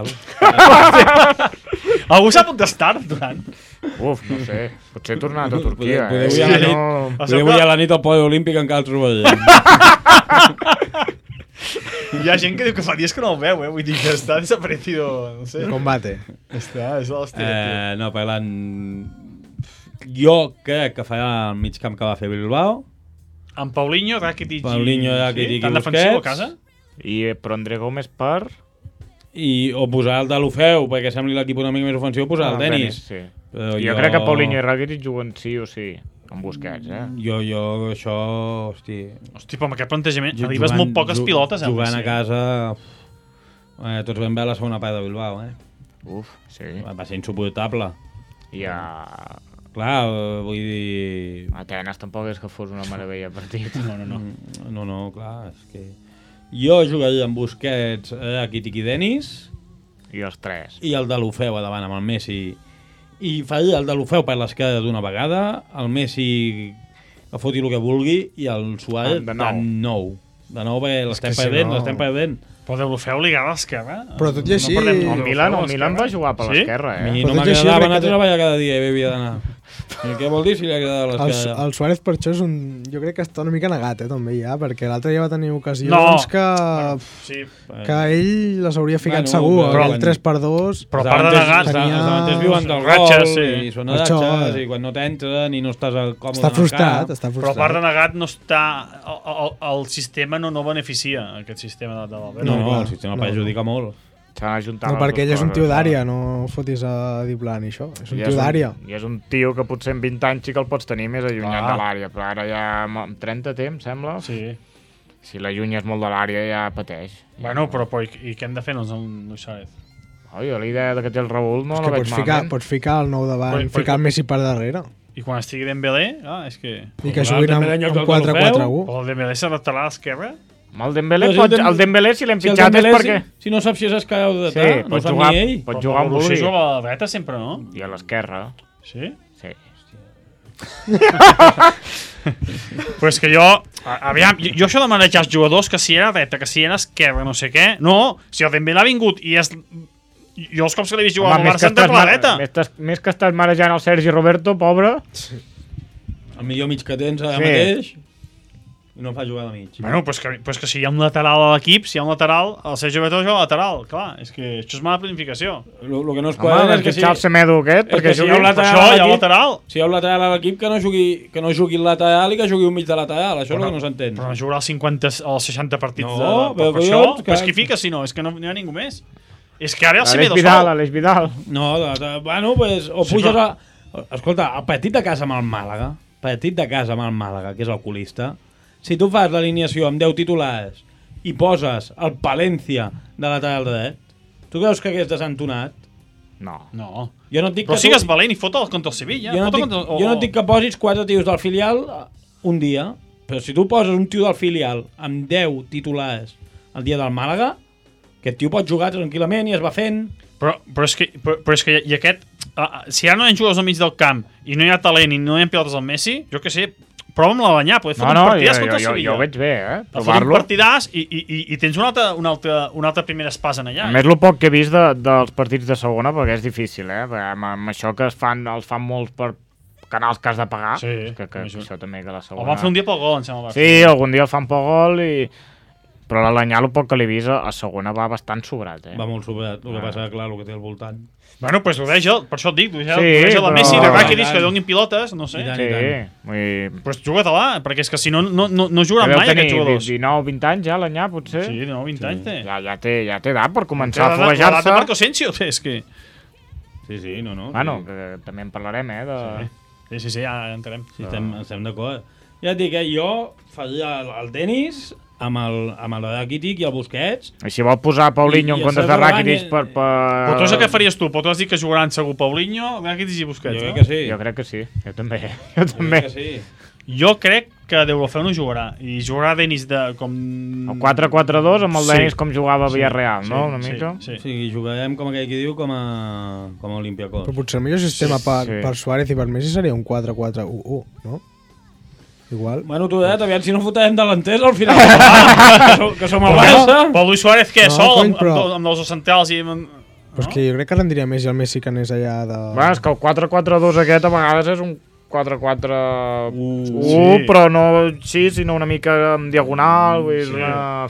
Algú s'ha contestar, Durant? No sé. Potser tornar a Turquia. Podeu avui a la nit al Podi Olímpic encara el trobarem. Hi ha gent que diu que fa dies que no el veu, Vull dir que està desaparecido, no sé. Combate. Està, és l'hòstia. No, parlant... Jo crec que farà el mig camp que va fer Bilbao. Amb Paulinho, Rakitic i Busquets. Tan defensiu a casa. Però André Gómez per... O posar el de l'Ofeu, perquè sembli l'equip una mica més ofensiu, posar el Denis. Sí. Jo crec que Paulinho i Rakitic juguen sí o sí amb Busquets, Jo això, hosti... Hosti, però amb aquest plantejament arribes molt poques pilotes, Jugant a casa... Tots vam veure la segona part de Bilbao, sí. Va ser insuportable. Clar, vull dir... Atenes tampoc és que fos una meravella partit. No, clar, és que... Jo jugaria amb Busquets, Rakitic i Denis. I els tres. I el de l'Ofeu a davant amb el Messi. I faria el de l'Ofeu per l'esquerra d'una vegada, el Messi que foti el que vulgui, i el Suárez de nou. De nou, perquè l'estem que si perdent, no- l'estem perdent. Però Deulofeu li agrada l'esquerra? Però tot i així- perdem El Milan l'esquerra. va jugar per Sí? l'esquerra, A mi Però no tot i així jo m'agradava crec anar a que- treballar cada dia i havia d'anar. I què vol dir si li agrada l'esquerra? El Suárez per això és un... Jo crec que està una mica negat, també, ja, perquè l'altre dia va tenir ocasions No. que... Sí, que ell les hauria ficat Bueno, segur, però- el 3x2... però a part de negar... Els davanters viuen del ratxes, gol sí. i són Per això, ratxes i quan no t'entren i no estàs còmode Està frustrat, al camp. està Però a part de frustrat. negat no està... El sistema no beneficia, aquest sistema de Valverde. No, clar, el sistema no. perjudica molt. S'han ajuntat No, les perquè dues ell és un coses, tio no? d'àrea, no fotis a dir plan i això. És un I tio d'àrea. I és un tio que potser en 20 anys sí que el pots tenir més allunyat de l'àrea, però ara ja amb 30 temps, sembla, Sí. si l'allunyes molt de l'àrea ja pateix. Bueno, però i què hem de fer, doncs, amb Luis Suárez? Oi, la idea que té el Raúl no És la que veig pots ficar el nou davant, Però- ficar el Messi per darrere. I quan estigui Dembélé, és que... I que Clar, juguin amb Dembélé en lloc del 4-4-1. Però el Dembélé s'adaptarà a l'esquerra? Amb el Dembélé, Però si el Dembélé si l'hem Si el pitjat és Dembélé, perquè... si no saps si és esquerra o de Sí, no ho pot sap jugar, ni ell. pot jugar amb Borussia Bulli. juga a la dreta sempre, no? I a l'esquerra, Sí? sí. Però és que jo... Aviam, jo això de manejar els jugadors, que si era dreta, que si era esquerra, no sé què... No, si el Dembélé ha vingut i és... Jo els cops que l'he vist jugar amb el Barça entra per la dreta. Més que estàs marejant el Sergi Roberto, pobre. El millor mig que tens ara Sí. mateix i no fa jugar de mig. Bueno, pues que si hi ha un lateral a l'equip, si hi ha un lateral, el Sergio Beto juga lateral, clar, és que això és mala planificació. Lo que no es Home, quadra és és que si, el Semedo aquest, és perquè que si hi ha un Per lateral això a hi ha l'equip, lateral. si hi ha un lateral a l'equip que no jugui el lateral i que jugui un mig de lateral, això és el que no s'entén. Però no jugarà els 50 o els 60 partits No, per però això. collons, que- Però és que fica, si no, és que no hi ha ningú més. És que ara el Aleix Semedo Vidal, sol. Aleix Vidal. No, bueno, pues, o Sí, puges però- Escolta, el partit de casa amb el Màlaga, que és el colista, si tu fas l'alineació amb 10 titulars i poses el Palència de lateral dret, tu creus que hagués desentonat? No. No. Jo no et dic Però que sigues tu... valent i fota'l contra el Sevilla. Jo no, et dic, jo no et dic que posis 4 tios del filial un dia, però si tu poses un tio del filial amb 10 titulars el dia del Màlaga, aquest tio pot jugar tranquil·lament i es va fent. Però és que i aquest... si ara no hi ha jugadors al mig del camp i no hi ha talent i no hi ha pilotes al Messi, jo què sé, prova amb l'Alanyà, poder fer un partidàs contra el Sevilla. jo ho veig bé, Fot un provar-lo. partidàs i tens una altra primera espasa en allà. A més, el poc que he vist dels partits de segona, perquè és difícil, perquè amb això que els fan molts per canals que has de pagar, Sí, que això. això també que la segona... El van fer un dia pel gol, em sembla. Sí, algun dia el fan pel gol, però l'Alanyà, el poc que l'he vist, a segona va bastant sobrat. Va molt sobrat, el que passa que, clar, el que té al voltant. Bueno, pues ho deixa, per això et dic, Sí, deixa la però- Messi, de Rakitic, I que tant. donin pilotes, no sé. I tant. Sí, Pues juga-te-la, perquè és que si no, no jugaran deu mai tenir aquests jugadors. 19 o 20 anys ja, l'Alanyà, potser. Sí, no, 20 anys té. Ja té edat per començar a L'edat de foguejar-se. Marco Asensio, és que... Sí, no. Bueno, que també en parlarem, Sí, ja entenem. Sí, estem d'acord. Ja et dic, jo faria el tenis amb el Rakitic i el Busquets. I si vol posar Paulinho I en comptes estàs de Rakitic davant Però tu és el que faries tu, però tu has dit que jugaran segur Paulinho, Rakitic i Busquets, Jo crec no? que sí. Jo crec que sí, jo també. Jo crec que sí. Jo crec que Deulofeu no jugarà, i jugarà Denis com... El 4-4-2 amb el Sí. Denis com jugava a Villarreal, no? Una mica. Sí. Sí, jugarem com aquell que diu com a Olympiacos. Però potser el millor sistema Sí. per Suárez i per Messi seria un 4-4-1-1, no? Igual. Bueno, tu, aviam si no fotem delanters al final. que som el Però Barça. Luis Suárez, què, No, sol, cony, però- amb els dos centrals i... Però és que jo crec que rendiria més el Messi que anés allà de... Bueno, és que el 4-4-2 aquest a vegades és un 4-4-1, sí. però no així, sinó una mica en diagonal. Vull dir, Sí. una...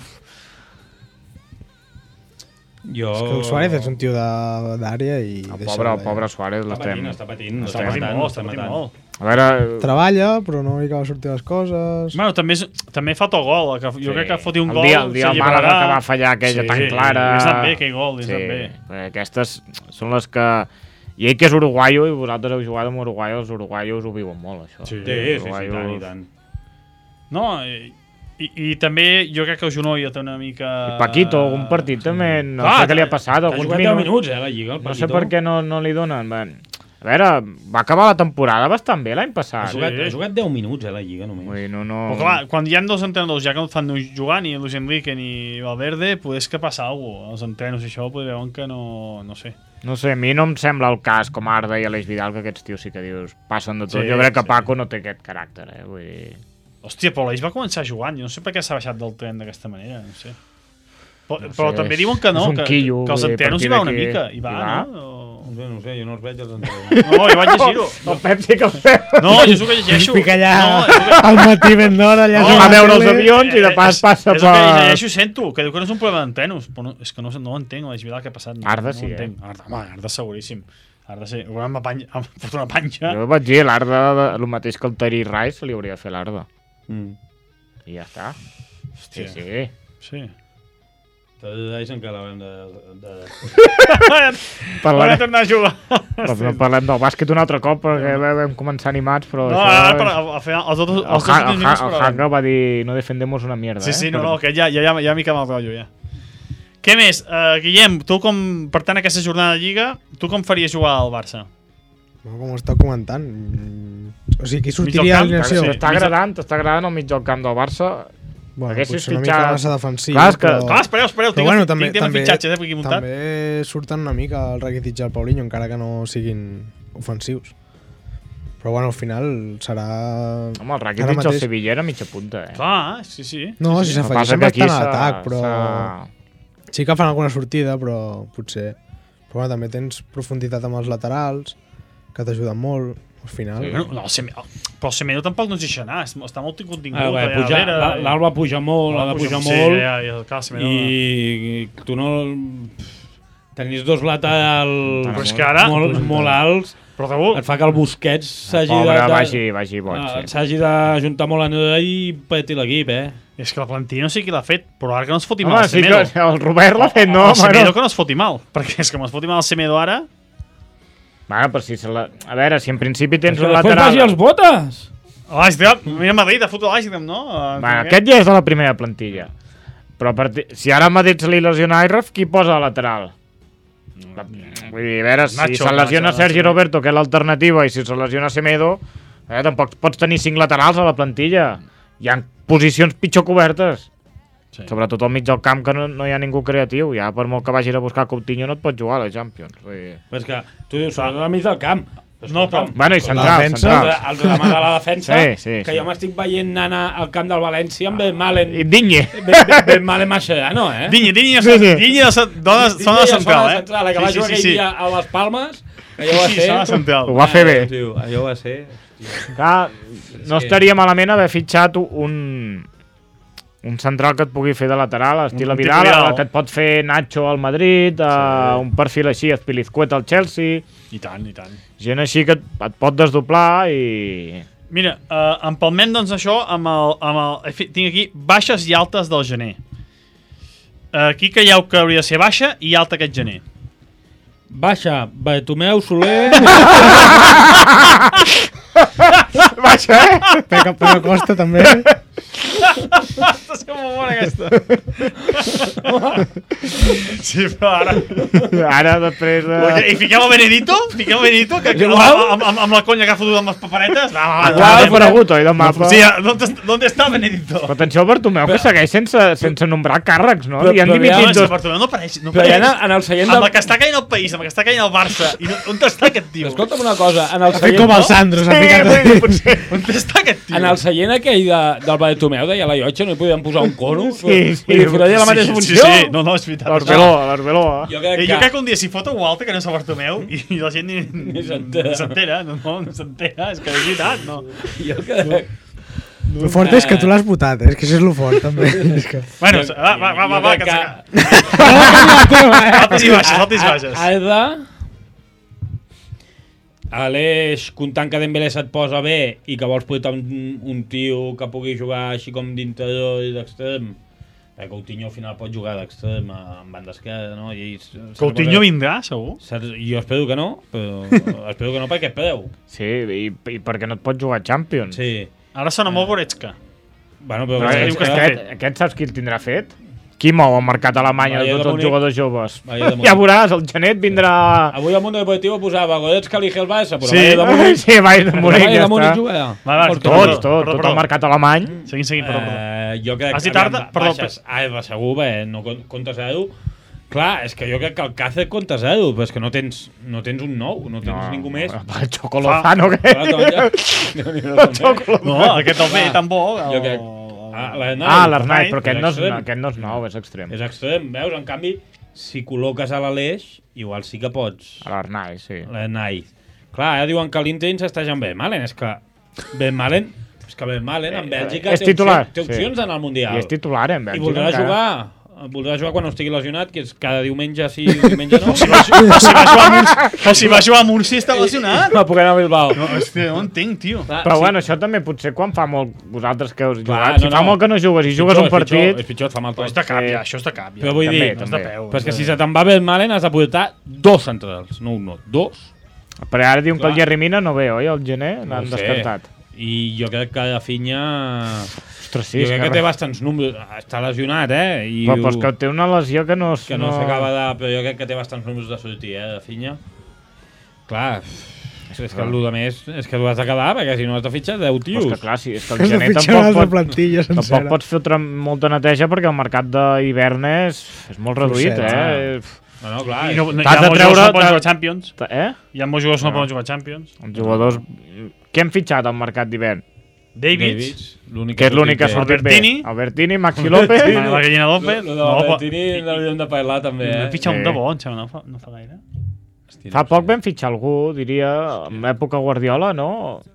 Jo... És que el Suárez és un tio d'àrea i... El pobre Suárez l'estem... Està patint Està patint molt. A veure, Treballa, però no li acaba de sortir les coses. Bueno, també falta el gol. Jo crec que foti un gol... el dia del Màlaga que va fallar aquella tan clara. Li ha anat bé aquell gol, li ha anat bé. Perquè aquestes són les que... I ell que és uruguaio, i vosaltres heu jugat amb uruguaios, els uruguaios ho viuen molt, això. Sí, i tant. No, i també jo crec que el Junoia té una mica... I Paquito, algun partit també, no Clar, sé què li ha passat, Ha alguns jugat 10 minuts. minuts, la Lliga, el No Paquito. sé per què no li donen. Bé, a veure, va acabar la temporada bastant bé l'any Ha passat. jugat 10 minuts, la Lliga, només. Vull dir, no... Però clar, quan hi ha dos entrenadors ja que no fan jugar, ni Luis Enrique ni Valverde, pues que passa alguna cosa. Els entrenos i això, pues, veuen que no sé. No sé, a mi no em sembla el cas, com ara deia Aleix Vidal, que aquests tios sí que dius, passen de tot. Sí, Jo crec que sí. Paco no té aquest caràcter, vull dir... Hòstia, però l'Eix va començar jugant. Jo no sé per què s'ha baixat del tren d'aquesta manera, no sé. Però també diuen que no, que els entrenos hi va una mica. Hi va, no? No sé, jo no els veig els entrenos. No, jo vaig llegir-ho. El Pep sí que el veu. No, jo és el que llegeixo. Fica allà al matí ben d'hora, allà a veure els avions i de pas passa per... És el que llegeixo i sento, que diu que no és un problema d'entrenos. Però és que no ho entenc, l'Eix Vidal, què ha passat. Arda sí, Arda seguríssim. Arda sí. Em fot una panxa. Jo vaig dir, l'Arda, el mateix que el Terry Rice, se li hauria de fer l'Arda. I ja està. Hòstia. Sí. T'ho encara l'hem de... Haurem de tornar a jugar. No parlem del bàsquet un altre cop, perquè vam començar animats, però... No, al final, els últims minuts... El Hanga va dir, no defendemos una mierda, Sí, no, que ja m'hi queda el rotllo, ja. Què més? Guillem, tu com, per tant, aquesta jornada de Lliga, tu com faries jugar al Barça? No, com ho estàu comentant. O sigui, qui sortiria a l'alineació? T'està agradant el mig del camp del Barça? Bueno, haguessis potser una mica fitxat... massa defensiu, Clar, espereu, tinc tema fitxatges, aquí muntat. També surten una mica el Rakitic i el Paulinho, encara que no siguin ofensius. Però bueno, al final serà... Home, el Rakitic al Sevilla era mitja punta, Clar, sí. No, si s'afegeixen bastant a l'atac, però... Sí que fan alguna sortida, però potser... Però bueno, també tens profunditat amb els laterals, que t'ajuden molt. Al final... Però el Semedo tampoc no ens deixa anar, està molt contingut. L'Alba puja molt, l'ha de pujar molt, i tu no... Tenis dos laterals molt alts, et fa que el Busquets vagi boig. S'hagi d'ajuntar molt enrere i peti l'equip, És que la plantilla no sé qui l'ha fet, però ara que no es foti mal el Semedo. El Robert l'ha fet, no? El Semedo que no es foti mal, perquè és que no es foti mal el Semedo ara... Bueno, però si a veure, si en principi tens un lateral... Després vagi els botes! Mira Madrid, ha fotut l'Aixdam, no? Bueno, aquest ja és de la primera plantilla. Però si ara a Madrid se li lesiona Ayraf, qui posa a lateral? Vull dir, a veure, si se lesiona Sergi Roberto, que és l'alternativa, i si se lesiona Semedo, tampoc pots tenir 5 laterals a la plantilla. Hi ha posicions pitjor cobertes. Sí. Sobretot al mig del camp, que no hi ha ningú creatiu. Ja per molt que vagis a buscar Coutinho no et pots jugar a la Champions. Però és que tu dius, són al mig del camp. No, però... Bueno, i central. Els de la defensa, que jo m'estic veient anar al camp del València amb Ben Malen... I Digne. Ben Malen Mascherano, Digne dona central, que va jugar aquell dia a les Palmes, allò va ser... Ho va fer bé. Allò va ser... No estaria malament haver fitxat un central que et pugui fer de lateral, estil Vidal, que et pot fer Nacho al Madrid, un perfil així, Azpilicueta al Chelsea... I tant. Gent així que et pot desdoblar i... Mira, empalmem doncs això amb el... Tinc aquí baixes i altes del gener. Aquí creieu que hauria de ser baixa i alta aquest gener. Baixa, Bartomeu Soler... Baixa, Pere Costa també. Està sent molt bona aquesta. Sí, però ara... Ara, després de... I fiquem el Benedito? Amb la conya que ha fotut amb les paperetes? Igual ha aparegut, oi, del mapa? Sí, ¿dónde està Benedito? Però atenció al Bartomeu, que segueix sense nombrar càrrecs, no? Hi han dimitit dos... Bartomeu no apareix. En el seient amb el que està caient el País, amb el que està caient el Barça. On està aquest tio? Escolta'm una cosa. Ha fet com el Sandro, s'ha ficat... On està aquest tio? En el seient aquell del Bartomeu, deia la Llotja, no hi podíem posar un cono? Sí. Fotaria la mateixa funció? Sí. No, és veritat. L'Arbeló. Jo crec que un dia si fot algú altre que no és el Bartomeu i la gent ni s'entera. No s'entera, és que és veritat, no. Jo crec... El fort és que tu l'has votat, és que això és el fort, també. Bueno, va, que s'acaba. Altes i baixes. Arda... Aleix, comptant que Dembélé se't posa bé i que vols portar un tio que pugui jugar així com d'interior i d'extrem, Coutinho al final pot jugar d'extrem en banda esquerra, no? Coutinho vindrà, segur? Jo espero que no, però espero que no per aquest preu. Sí, i perquè no et pot jugar a Champions. Sí. Ara sona molt Goretzka. Bueno, però aquest saps qui el tindrà fet? Qui mou el mercat alemany de tots els jugadors joves? Ja veuràs, el Genet vindrà... Avui el Mundo Deportivo posava Goretzka li el Barça, però Bayern de Múnich ja està. Tot el mercat alemany. Seguim, perdó. Jo crec que baixes Alba segur, no contra 0, Clar, és que jo crec que el Cáceres compta 0, però és que no tens un nou, no tens ningú més. El Chocolozano, què? No, aquest home tampoc. Jo crec. l'Arnaiz, però aquest no és nou, és extrem. És extrem, veus? En canvi, si col·loques a l'Aleix, igual sí que pots. A l'Arnaiz, sí. L'Arnaiz. Clar, ara diuen que l'Inter s'està amb Ben Malen, és que Ben Malen en Bèlgica és titular, té opcions d'anar al Mundial. I és titular, en Bèlgica. I voldrà jugar quan no estigui lesionat, que és cada diumenge sí i diumenge no. Si va jugar a Murcia està lesionat. Va poder anar a Bilbao. No, hòstia, no entenc, tio. Però bueno, això també potser quan fa molt... Vosaltres que us jugat, si fa molt que no jugues i jugues un partit... És pitjor, fa mal tot. Això és de cap, ja. Però vull dir, però és que si se te'n va Ben Malen has de portar 2 centrals, no un, no, 2. Però ara diuen que el Jerry Mina no ve, oi? El gener l'han descartat. I jo crec que Rafinha... Ostres, sí, jo crec que té bastants números. Està lesionat, Però és que té una lesió que no... Que no s'acaba de... Però jo crec que té bastants números de sortir, Rafinha. Clar, és que el de més és que tu has de quedar, perquè si no has de fitxar 10 tios. És que clar, és que el gener tampoc pots fer molta neteja perquè el mercat d'hivern és molt reduït, No, clar. Hi ha molts jugadors que no poden jugar a Champions. Hi ha molts jugadors que no poden jugar a Champions. Els jugadors... Què hem fitxat al mercat d'hivern? Davids. Que és l'únic que ha sortit bé. Albertini, Maxi López... La gallina López. Albertini l'hauríem de parlar també, Vam fitxar un de bo, em sembla, no fa gaire. Fa poc vam fitxar algú, diria, en l'època Guardiola, no?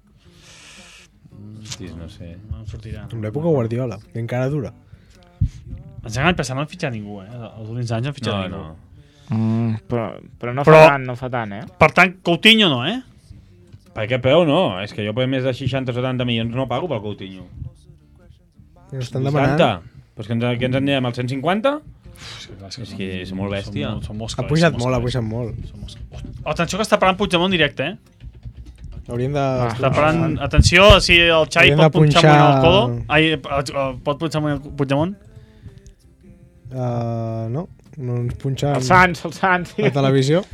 No sé. No sortirà. En l'època Guardiola, encara dura. Ens han pensat no fitxar ningú, Els últims anys no han fitxat ningú. Però no fa tant, Per tant, Coutinho no, Per què preu no? És que jo per més de 60-70 milions no pago pel Coutinho. Estan demanant... Però què ens en diem, el 150? És que és molt bèstia. Ha pujat molt. Atenció que està parlant Puigdemont directe, Hauríem de... Està parlant... Atenció, si el Xavi pot punxar amb el codo. Pot punxar amb el Puigdemont? No ens punxa... El Sants. La televisió.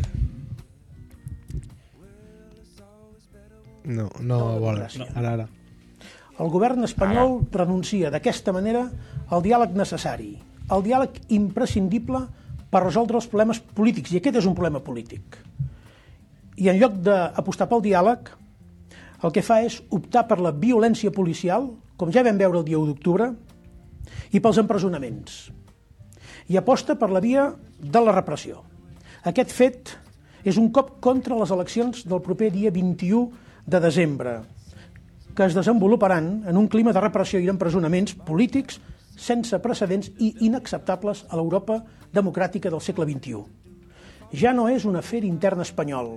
No vol. Ara. El govern espanyol renuncia d'aquesta manera al diàleg necessari, al diàleg imprescindible per resoldre els problemes polítics, i aquest és un problema polític. I en lloc d'apostar pel diàleg, el que fa és optar per la violència policial, com ja vam veure el dia 1 d'octubre, i pels empresonaments. I aposta per la via de la repressió. Aquest fet és un cop contra les eleccions del proper dia 21 de desembre, que es desenvoluparan en un clima de repressió i d'empresonaments polítics sense precedents i inacceptables a l'Europa democràtica del segle XXI. Ja no és un afer intern espanyol.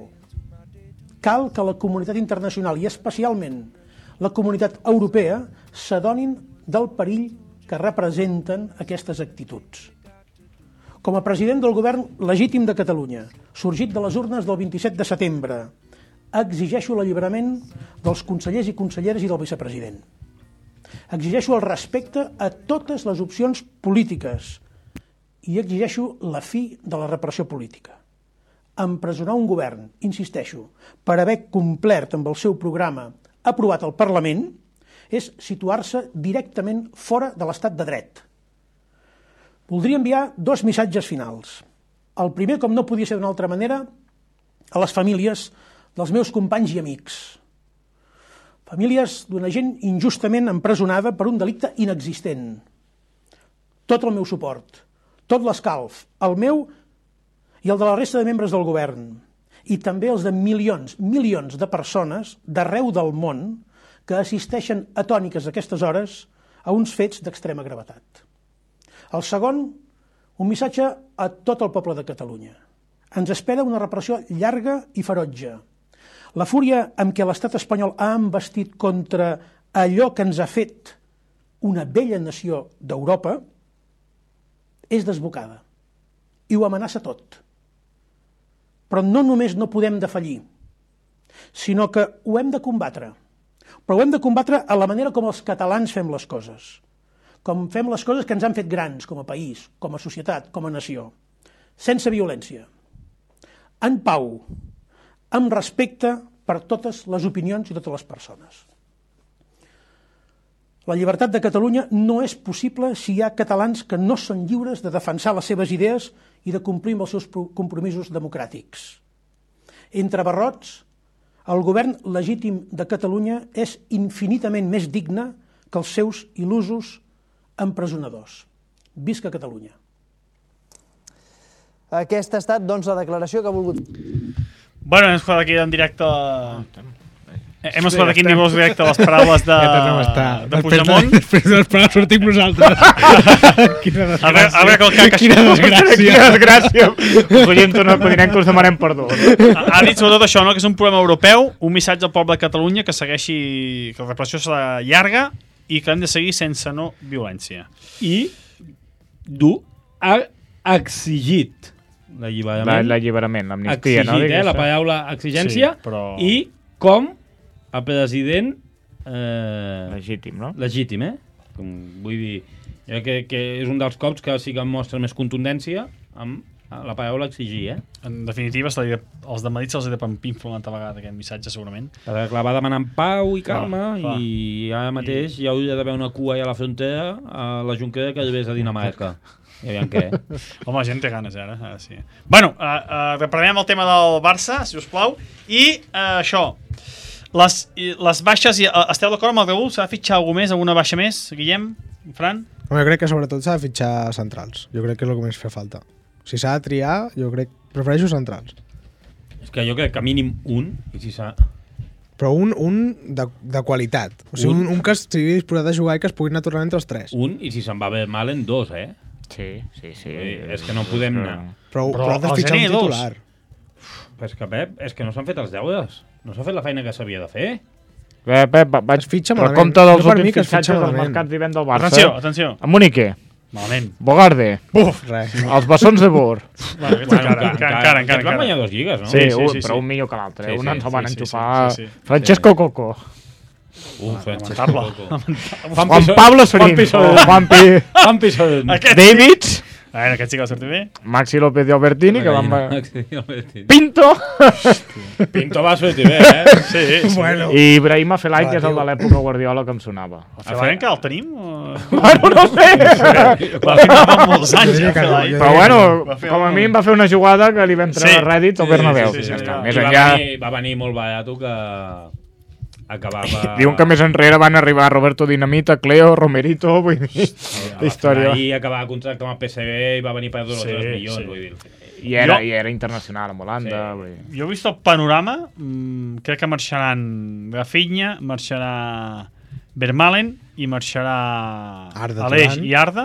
Cal que la comunitat internacional i especialment la comunitat europea s'adonin del perill que representen aquestes actituds. Com a president del govern legítim de Catalunya, sorgit de les urnes del 27 de setembre, exigeixo l'alliberament dels consellers i conselleres i del vicepresident. Exigeixo el respecte a totes les opcions polítiques i exigeixo la fi de la repressió política. Empresonar un govern, insisteixo, per haver complert amb el seu programa aprovat al Parlament és situar-se directament fora de l'estat de dret. Voldria enviar 2 missatges finals. El primer, com no podia ser d'una altra manera, a les famílies dels meus companys i amics. Famílies d'una gent injustament empresonada per un delicte inexistent. Tot el meu suport, tot l'escalf, el meu i el de la resta de membres del govern, i també els de milions de persones d'arreu del món que assisteixen atòniques a aquestes hores a uns fets d'extrema gravetat. El segon, un missatge a tot el poble de Catalunya. Ens espera una repressió llarga i ferotge. La fúria amb què l'estat espanyol ha embestit contra allò que ens ha fet una vella nació d'Europa és desbocada i ho amenaça tot. Però no només no podem defallir, sinó que ho hem de combatre. Però ho hem de combatre a la manera com els catalans fem les coses, com fem les coses que ens han fet grans com a país, com a societat, com a nació, sense violència, en pau, amb respecte per totes les opinions i totes les persones. La llibertat de Catalunya no és possible si hi ha catalans que no són lliures de defensar les seves idees i de complir amb els seus compromisos democràtics. Entre barrots, el govern legítim de Catalunya és infinitament més digne que els seus il·lusos empresonadors. Visca Catalunya. Aquesta ha estat, doncs, la declaració que ha volgut... Bueno, hem escoltat aquí en directe... Hem escoltat aquí en nivell directe les paraules de Puigdemont. Després d'esperar sortim nosaltres. A veure que el caca... Quina desgràcia. Collint-ho no podrem que us demanem perdó. Ha dit sobretot això, no? Que és un problema europeu, un missatge al poble de Catalunya que segueixi, que la repressió serà llarga i que hem de seguir sense no violència. I ha exigit l'alliberament, l'amnistia, no? Exigit, la paraula exigència, sí, però... i com a president legítim, no? Legítim, vull dir, jo crec que és un dels cops que sí que mostra més contundència amb la paraula exigir, En definitiva, els de Madrid se'ls ha de pinflar una altra vegada aquest missatge, segurament. Perquè va demanant pau i calma, i ara mateix hi hauria d'haver una cua allà a la frontera a la Junquera que arribés a Dinamarca. I aviam què. Home, la gent té ganes, ara sí. Bueno, reprenem el tema del Barça, si us plau, i això, les baixes, esteu d'acord amb el Raül? S'ha de fitxar algú més, alguna baixa més? Guillem? Fran? Jo crec que sobretot s'ha de fitxar centrals. Jo crec que és el que més fa falta. Si s'ha de triar, jo prefereixo centrals. És que jo crec que mínim un, i si s'ha... Però un de qualitat. O sigui, un que estigui disposat a jugar i que es pugui anar tornant entre els tres. Un, i si se'n va bé mal, en dos, Sí. És que no podem anar. Però has de fitxar un titular. Però és que, Pep, és que no s'han fet els deures. No s'ha fet la feina que s'havia de fer. Pep, vaig fitxa per malament. compte dels últims fitxatges dels mercats d'hivern del Barça. Atenció. En Munique. Malament. Bogarde. Res. Els bessons de Bor. Encara. Aquests van guanyar 2 lligues, no? Sí, però un millor que l'altre. Un ens el van enxufar. Francesco Coco. Lamentable. Juan Pablo Sorín. Juan Pisodin. Davids. Aquest sí que va sortir bé. Maxi López de Albertini, que van... Pinto! Pinto va sortir bé, Sí. Bueno. I Ibrahima Felay, que és el de l'època Guardiola que em sonava. El Felay encara el tenim? Bueno, no sé! Va firmar molts anys, Felay. Però bueno, com a mi em va fer una jugada que li vam treure a Reddit al Bernabéu. Va venir molt barat que... acabava... Diuen que més enrere van arribar Roberto Dinamita, Cleo, Romerito, vull dir, història. I acabava contracte amb el PSV i va venir per 2 o 3 milions, vull dir. I era internacional amb Holanda. Sí. Jo he vist el panorama, crec que marxaran Rafinha, marxarà Vermaelen i marxarà Aleix i Arda.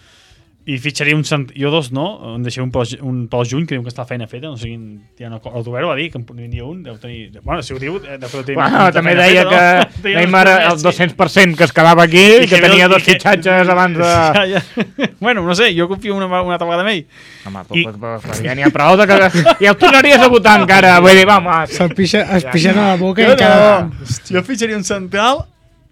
I fitxaria jo dos, no? En deixaré un pel juny, que diuen que està la feina feta, no sé quin... El Tubero va dir que en vindria un, deu tenir... Bueno, si ho diu... També deia que Neymar el 200% que es quedava aquí i que tenia 2 fitxatges abans de... Bueno, no sé, jo confio una altra vegada en ell. Home, ja n'hi ha prou de que... Ja ho tornaries a votar encara, vull dir, vamos. Es pixen a la boca i encara... Jo fitxaria un central...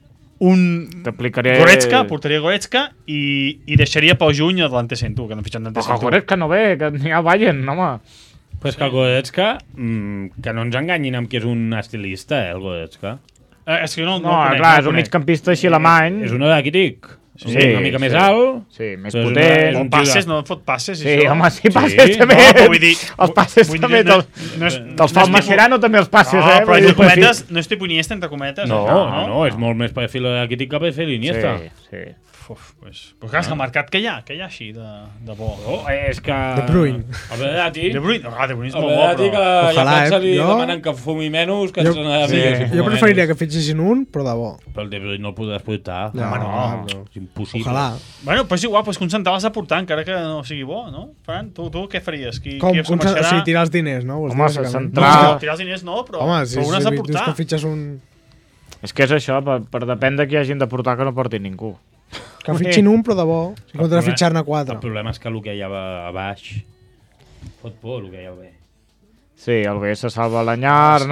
Goretzka, portaria Goretzka i deixaria pel juny a Dante Centu, que no fitxen Dante Centu. Goretzka no ve, que n'hi ha Bayern, home. Però és que el Goretzka, que no ens enganyin amb que és un estilista, el Goretzka. És que no clar, és un migcampista així alemany. És un raquític. Una mica més alt. Sí, més potent. O passes, no fot passes. Sí, home, sí, passes també. Els passes també. Dels Fal Mascherano també els passes, però entre cometes, no és tipus Iniesta, entre cometes. No, és molt més perfil raquític que perfil Iniesta. Sí. Però clar, és que el mercat que hi ha així de bo. És que... De Bruyne. El Verratti... De Bruyne és molt bo, però... que ojalà, ja se li demanen que fumi menys, que jo preferiria que fitxessin un, però de bo. Però el de Bruyne no el podràs portar. No. És impossible. Ojalà. Bueno, però és igual, que un central has de portar, encara que no sigui bo, no? Fran, tu què faries? Com? O sigui, tirar els diners, no? Home, central... Tirar els diners no, però home, si has de portar. que fitxes un... És que és això, per depèn de qui hagin de portar que no portin ningú. Que fitxin un, però de bo, en compte de fitxar-ne 4. El problema és que el que hi ha a baix fot por, el que hi ha bé. Sí, el B se salva l'Anyar,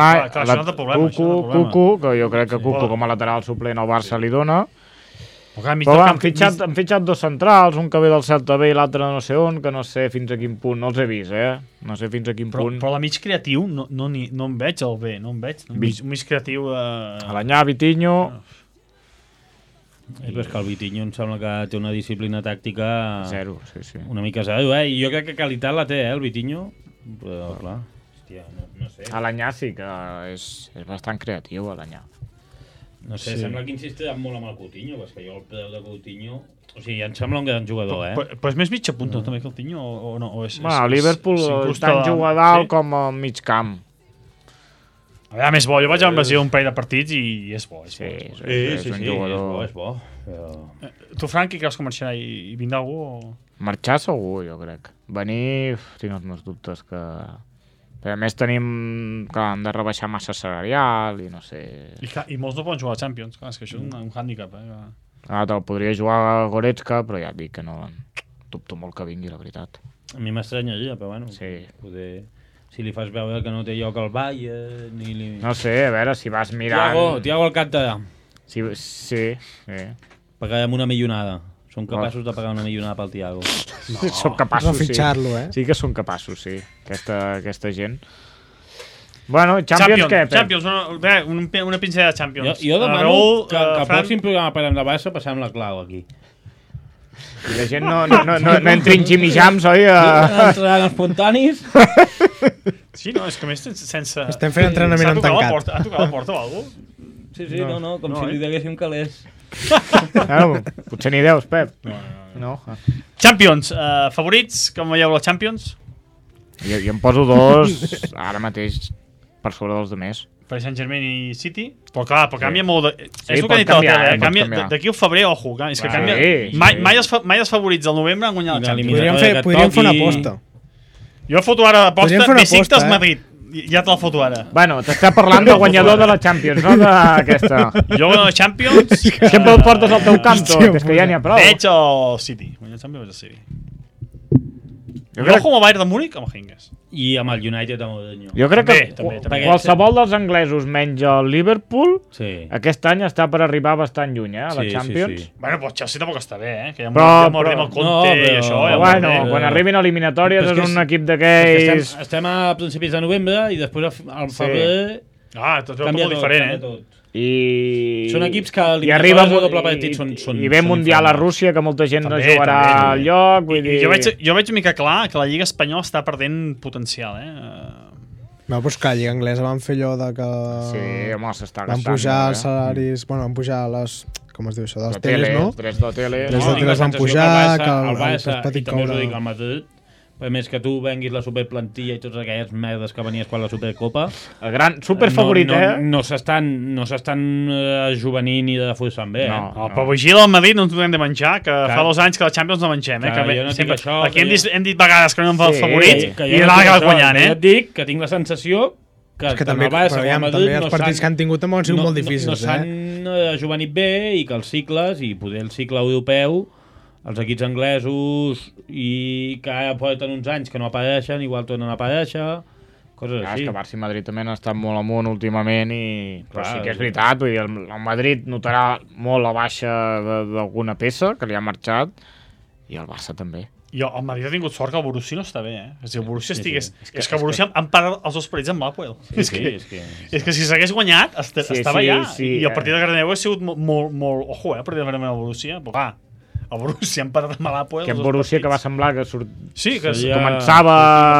Cucu, que jo crec que Cucu com a lateral suplent al Barça li dona. Però han fitxat 2 centrals, un que ve del Celta B i l'altre no sé on, que no sé fins a quin punt, no els he vist, no sé fins a quin punt. Però la mig creatiu no em veig el B, no em veig. Un mig creatiu... A l'Anyà, Vitinho... Però és que el Vitinho em sembla que té una disciplina tàctica... Zero, sí. Una mica zero, I jo crec que qualitat la té, el Vitinho. Però, clar, hòstia, no sé. Alanyà sí que és bastant creatiu, Alanyà. No sé, sembla que insistirà molt amb el Coutinho, perquè jo el preu de Coutinho... O sigui, em sembla un gran jugador, Però és més mitja punta també que el Coutinho o no? Bueno, el Liverpool tant juga a dalt com a mig camp. A veure, més bo, jo vaig a Brasil un parell de partits i és bo. Sí, un jugador... és bo. Tu, Frank, qui creus que marxarà i vindrà algú? O... Marxar segur, jo crec. Venir, tinc els meus dubtes que... Però a més tenim... Clar, han de rebaixar massa salarial i no sé... I molts no poden jugar a Champions, clar, és que això és un hàndicap, te'l podria jugar a Goretzka, però ja et dic que no... Dubto molt que vingui, la veritat. A mi m'estranyaria, però bueno... Sí. Poder... Si li fas veure que no té lloc al Bayern... No sé, a veure, si vas mirant... Thiago Alcántara. Sí. Pagarem una millonada. Som capaços de pagar una millonada pel Thiago. No. Som capaços, sí. Fitxar-lo, Sí que són capaços, sí. Aquesta gent. Bueno, Champions què? Champions, una pinzella de Champions. Jo demano que el pròxim programa parlem de Barça passem la clau aquí. I la gent no entri en Jimmy Jams, oi? Entraran espontanis. Sí, no, és que més sense... Estem fent entrenament en tancat. Ha tocat la porta o alguna cosa? Sí, no, com si li deguéssim calés. Potser n'hi deus, Pep. No. Champions, favorits, com veieu la Champions? Jo em poso dos ara mateix per sobre dels demés. Paris Saint-Germain i City, però clar, canvia molt de... Sí, és el que ha dit a la tele, canvia d'aquí al febrer, ojo, és que canvia... Mai els favorits del novembre han guanyat la Champions. Podríem fer una aposta. Jo foto ara l'aposta, Besiktas Madrid. Ja te la foto ara. Bueno, t'està parlant del guanyador de la Champions, no d'aquesta. Jo guanyador de Champions... Sempre el portes al teu camp, és que ja n'hi ha prou. Veig el City. Guanyar Champions veig el City. Jo com el Bayern de Múnich amb el Hingis. I amb el United amb Mourinho. Jo crec que qualsevol dels anglesos menys el Liverpool aquest any està per arribar bastant lluny, a la Champions. Bueno, pues Chelsea tampoc està bé, que ja mordem el Conte i això. Bueno, quan arribin a eliminatòries és un equip d'aquells... Estem a principis de novembre i després al febrer... Tot és molt diferent, Són equips que eliminatoris de doble partit són... I ve Mundial a Rússia, que molta gent no jugarà al lloc. Jo veig una mica clar que la Lliga Espanyola està perdent potencial, No, doncs que a la Lliga Anglesa van fer allò de que... Sí, home, s'està gastant. Van pujar els salaris... Bueno, van pujar les... Com es diu això? De les teles, no? Els drets de tele. Els drets de teles van pujar, que el Barça, i també us ho dic, el Madrid, per més que tu venguis la superplantilla i totes aquelles merdes que venies quan la Supercopa... El gran superfavorit, no s'estan juvenint i reforçant bé, Però vigila el Madrid, no ens donem de menjar, que fa 2 anys que la Champions no mengem, Aquí hem dit vegades que no em fa el favorit i l'ha acabat guanyant, Jo et dic que tinc la sensació que també els partits que han tingut han sigut molt difícils, no s'han juvenit bé i que els cicles, i poder el cicle europeu, els equips anglesos i que ara porten uns anys que no apareixen, igual tornen a aparèixer, coses així. És que Barça i Madrid també han estat molt amunt últimament, però sí que és veritat, vull dir, el Madrid notarà molt la baixa d'alguna peça que li ha marxat, i el Barça també. I el Madrid ha tingut sort que el Borussia no està bé, És que el Borussia estigués... És que el Borussia han parat els 2 partits amb l'Apoel. És que si s'hagués guanyat, estava allà. I el partit de Graneu ha sigut molt... Ojo, el partit de Graneu al Borussia. Però clar, el Borussia han parat amb l'Apoel. Aquest Borussia que va semblar que que començava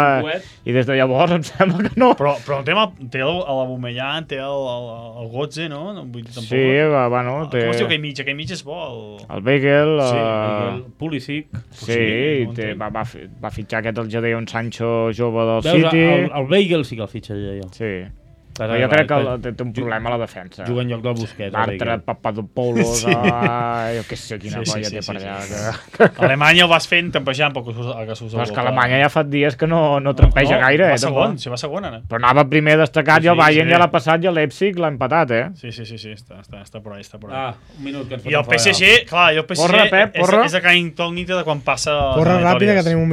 i des de llavors em sembla que no. Però el tema té l'Aubameyang, té el Götze, no? Sí, bueno... Com es diu aquell mig? Aquell mig és bo. El Weigl. Pulisic. Sí, va fitxar aquest el Jadon Sancho jove del City. El Weigl sí que el fitxaria jo. Sí. Jo crec que té un problema a la defensa. Juga en lloc del Busquets. L'altre, Papadopoulos, jo què sé quina colla té per allà. Alemanya ho vas fent trampejant pel que s'usa. Però és que Alemanya ja fa dies que no trampeja gaire. Va segon, ara. Però anava primer destacat i el Bayern ja l'ha passat i el Leipzig l'ha empatat, Sí, està por ahí. Un minut que ens I el PSG, clar, és la gran incògnita de quan passa... Porra ràpida, que tenim un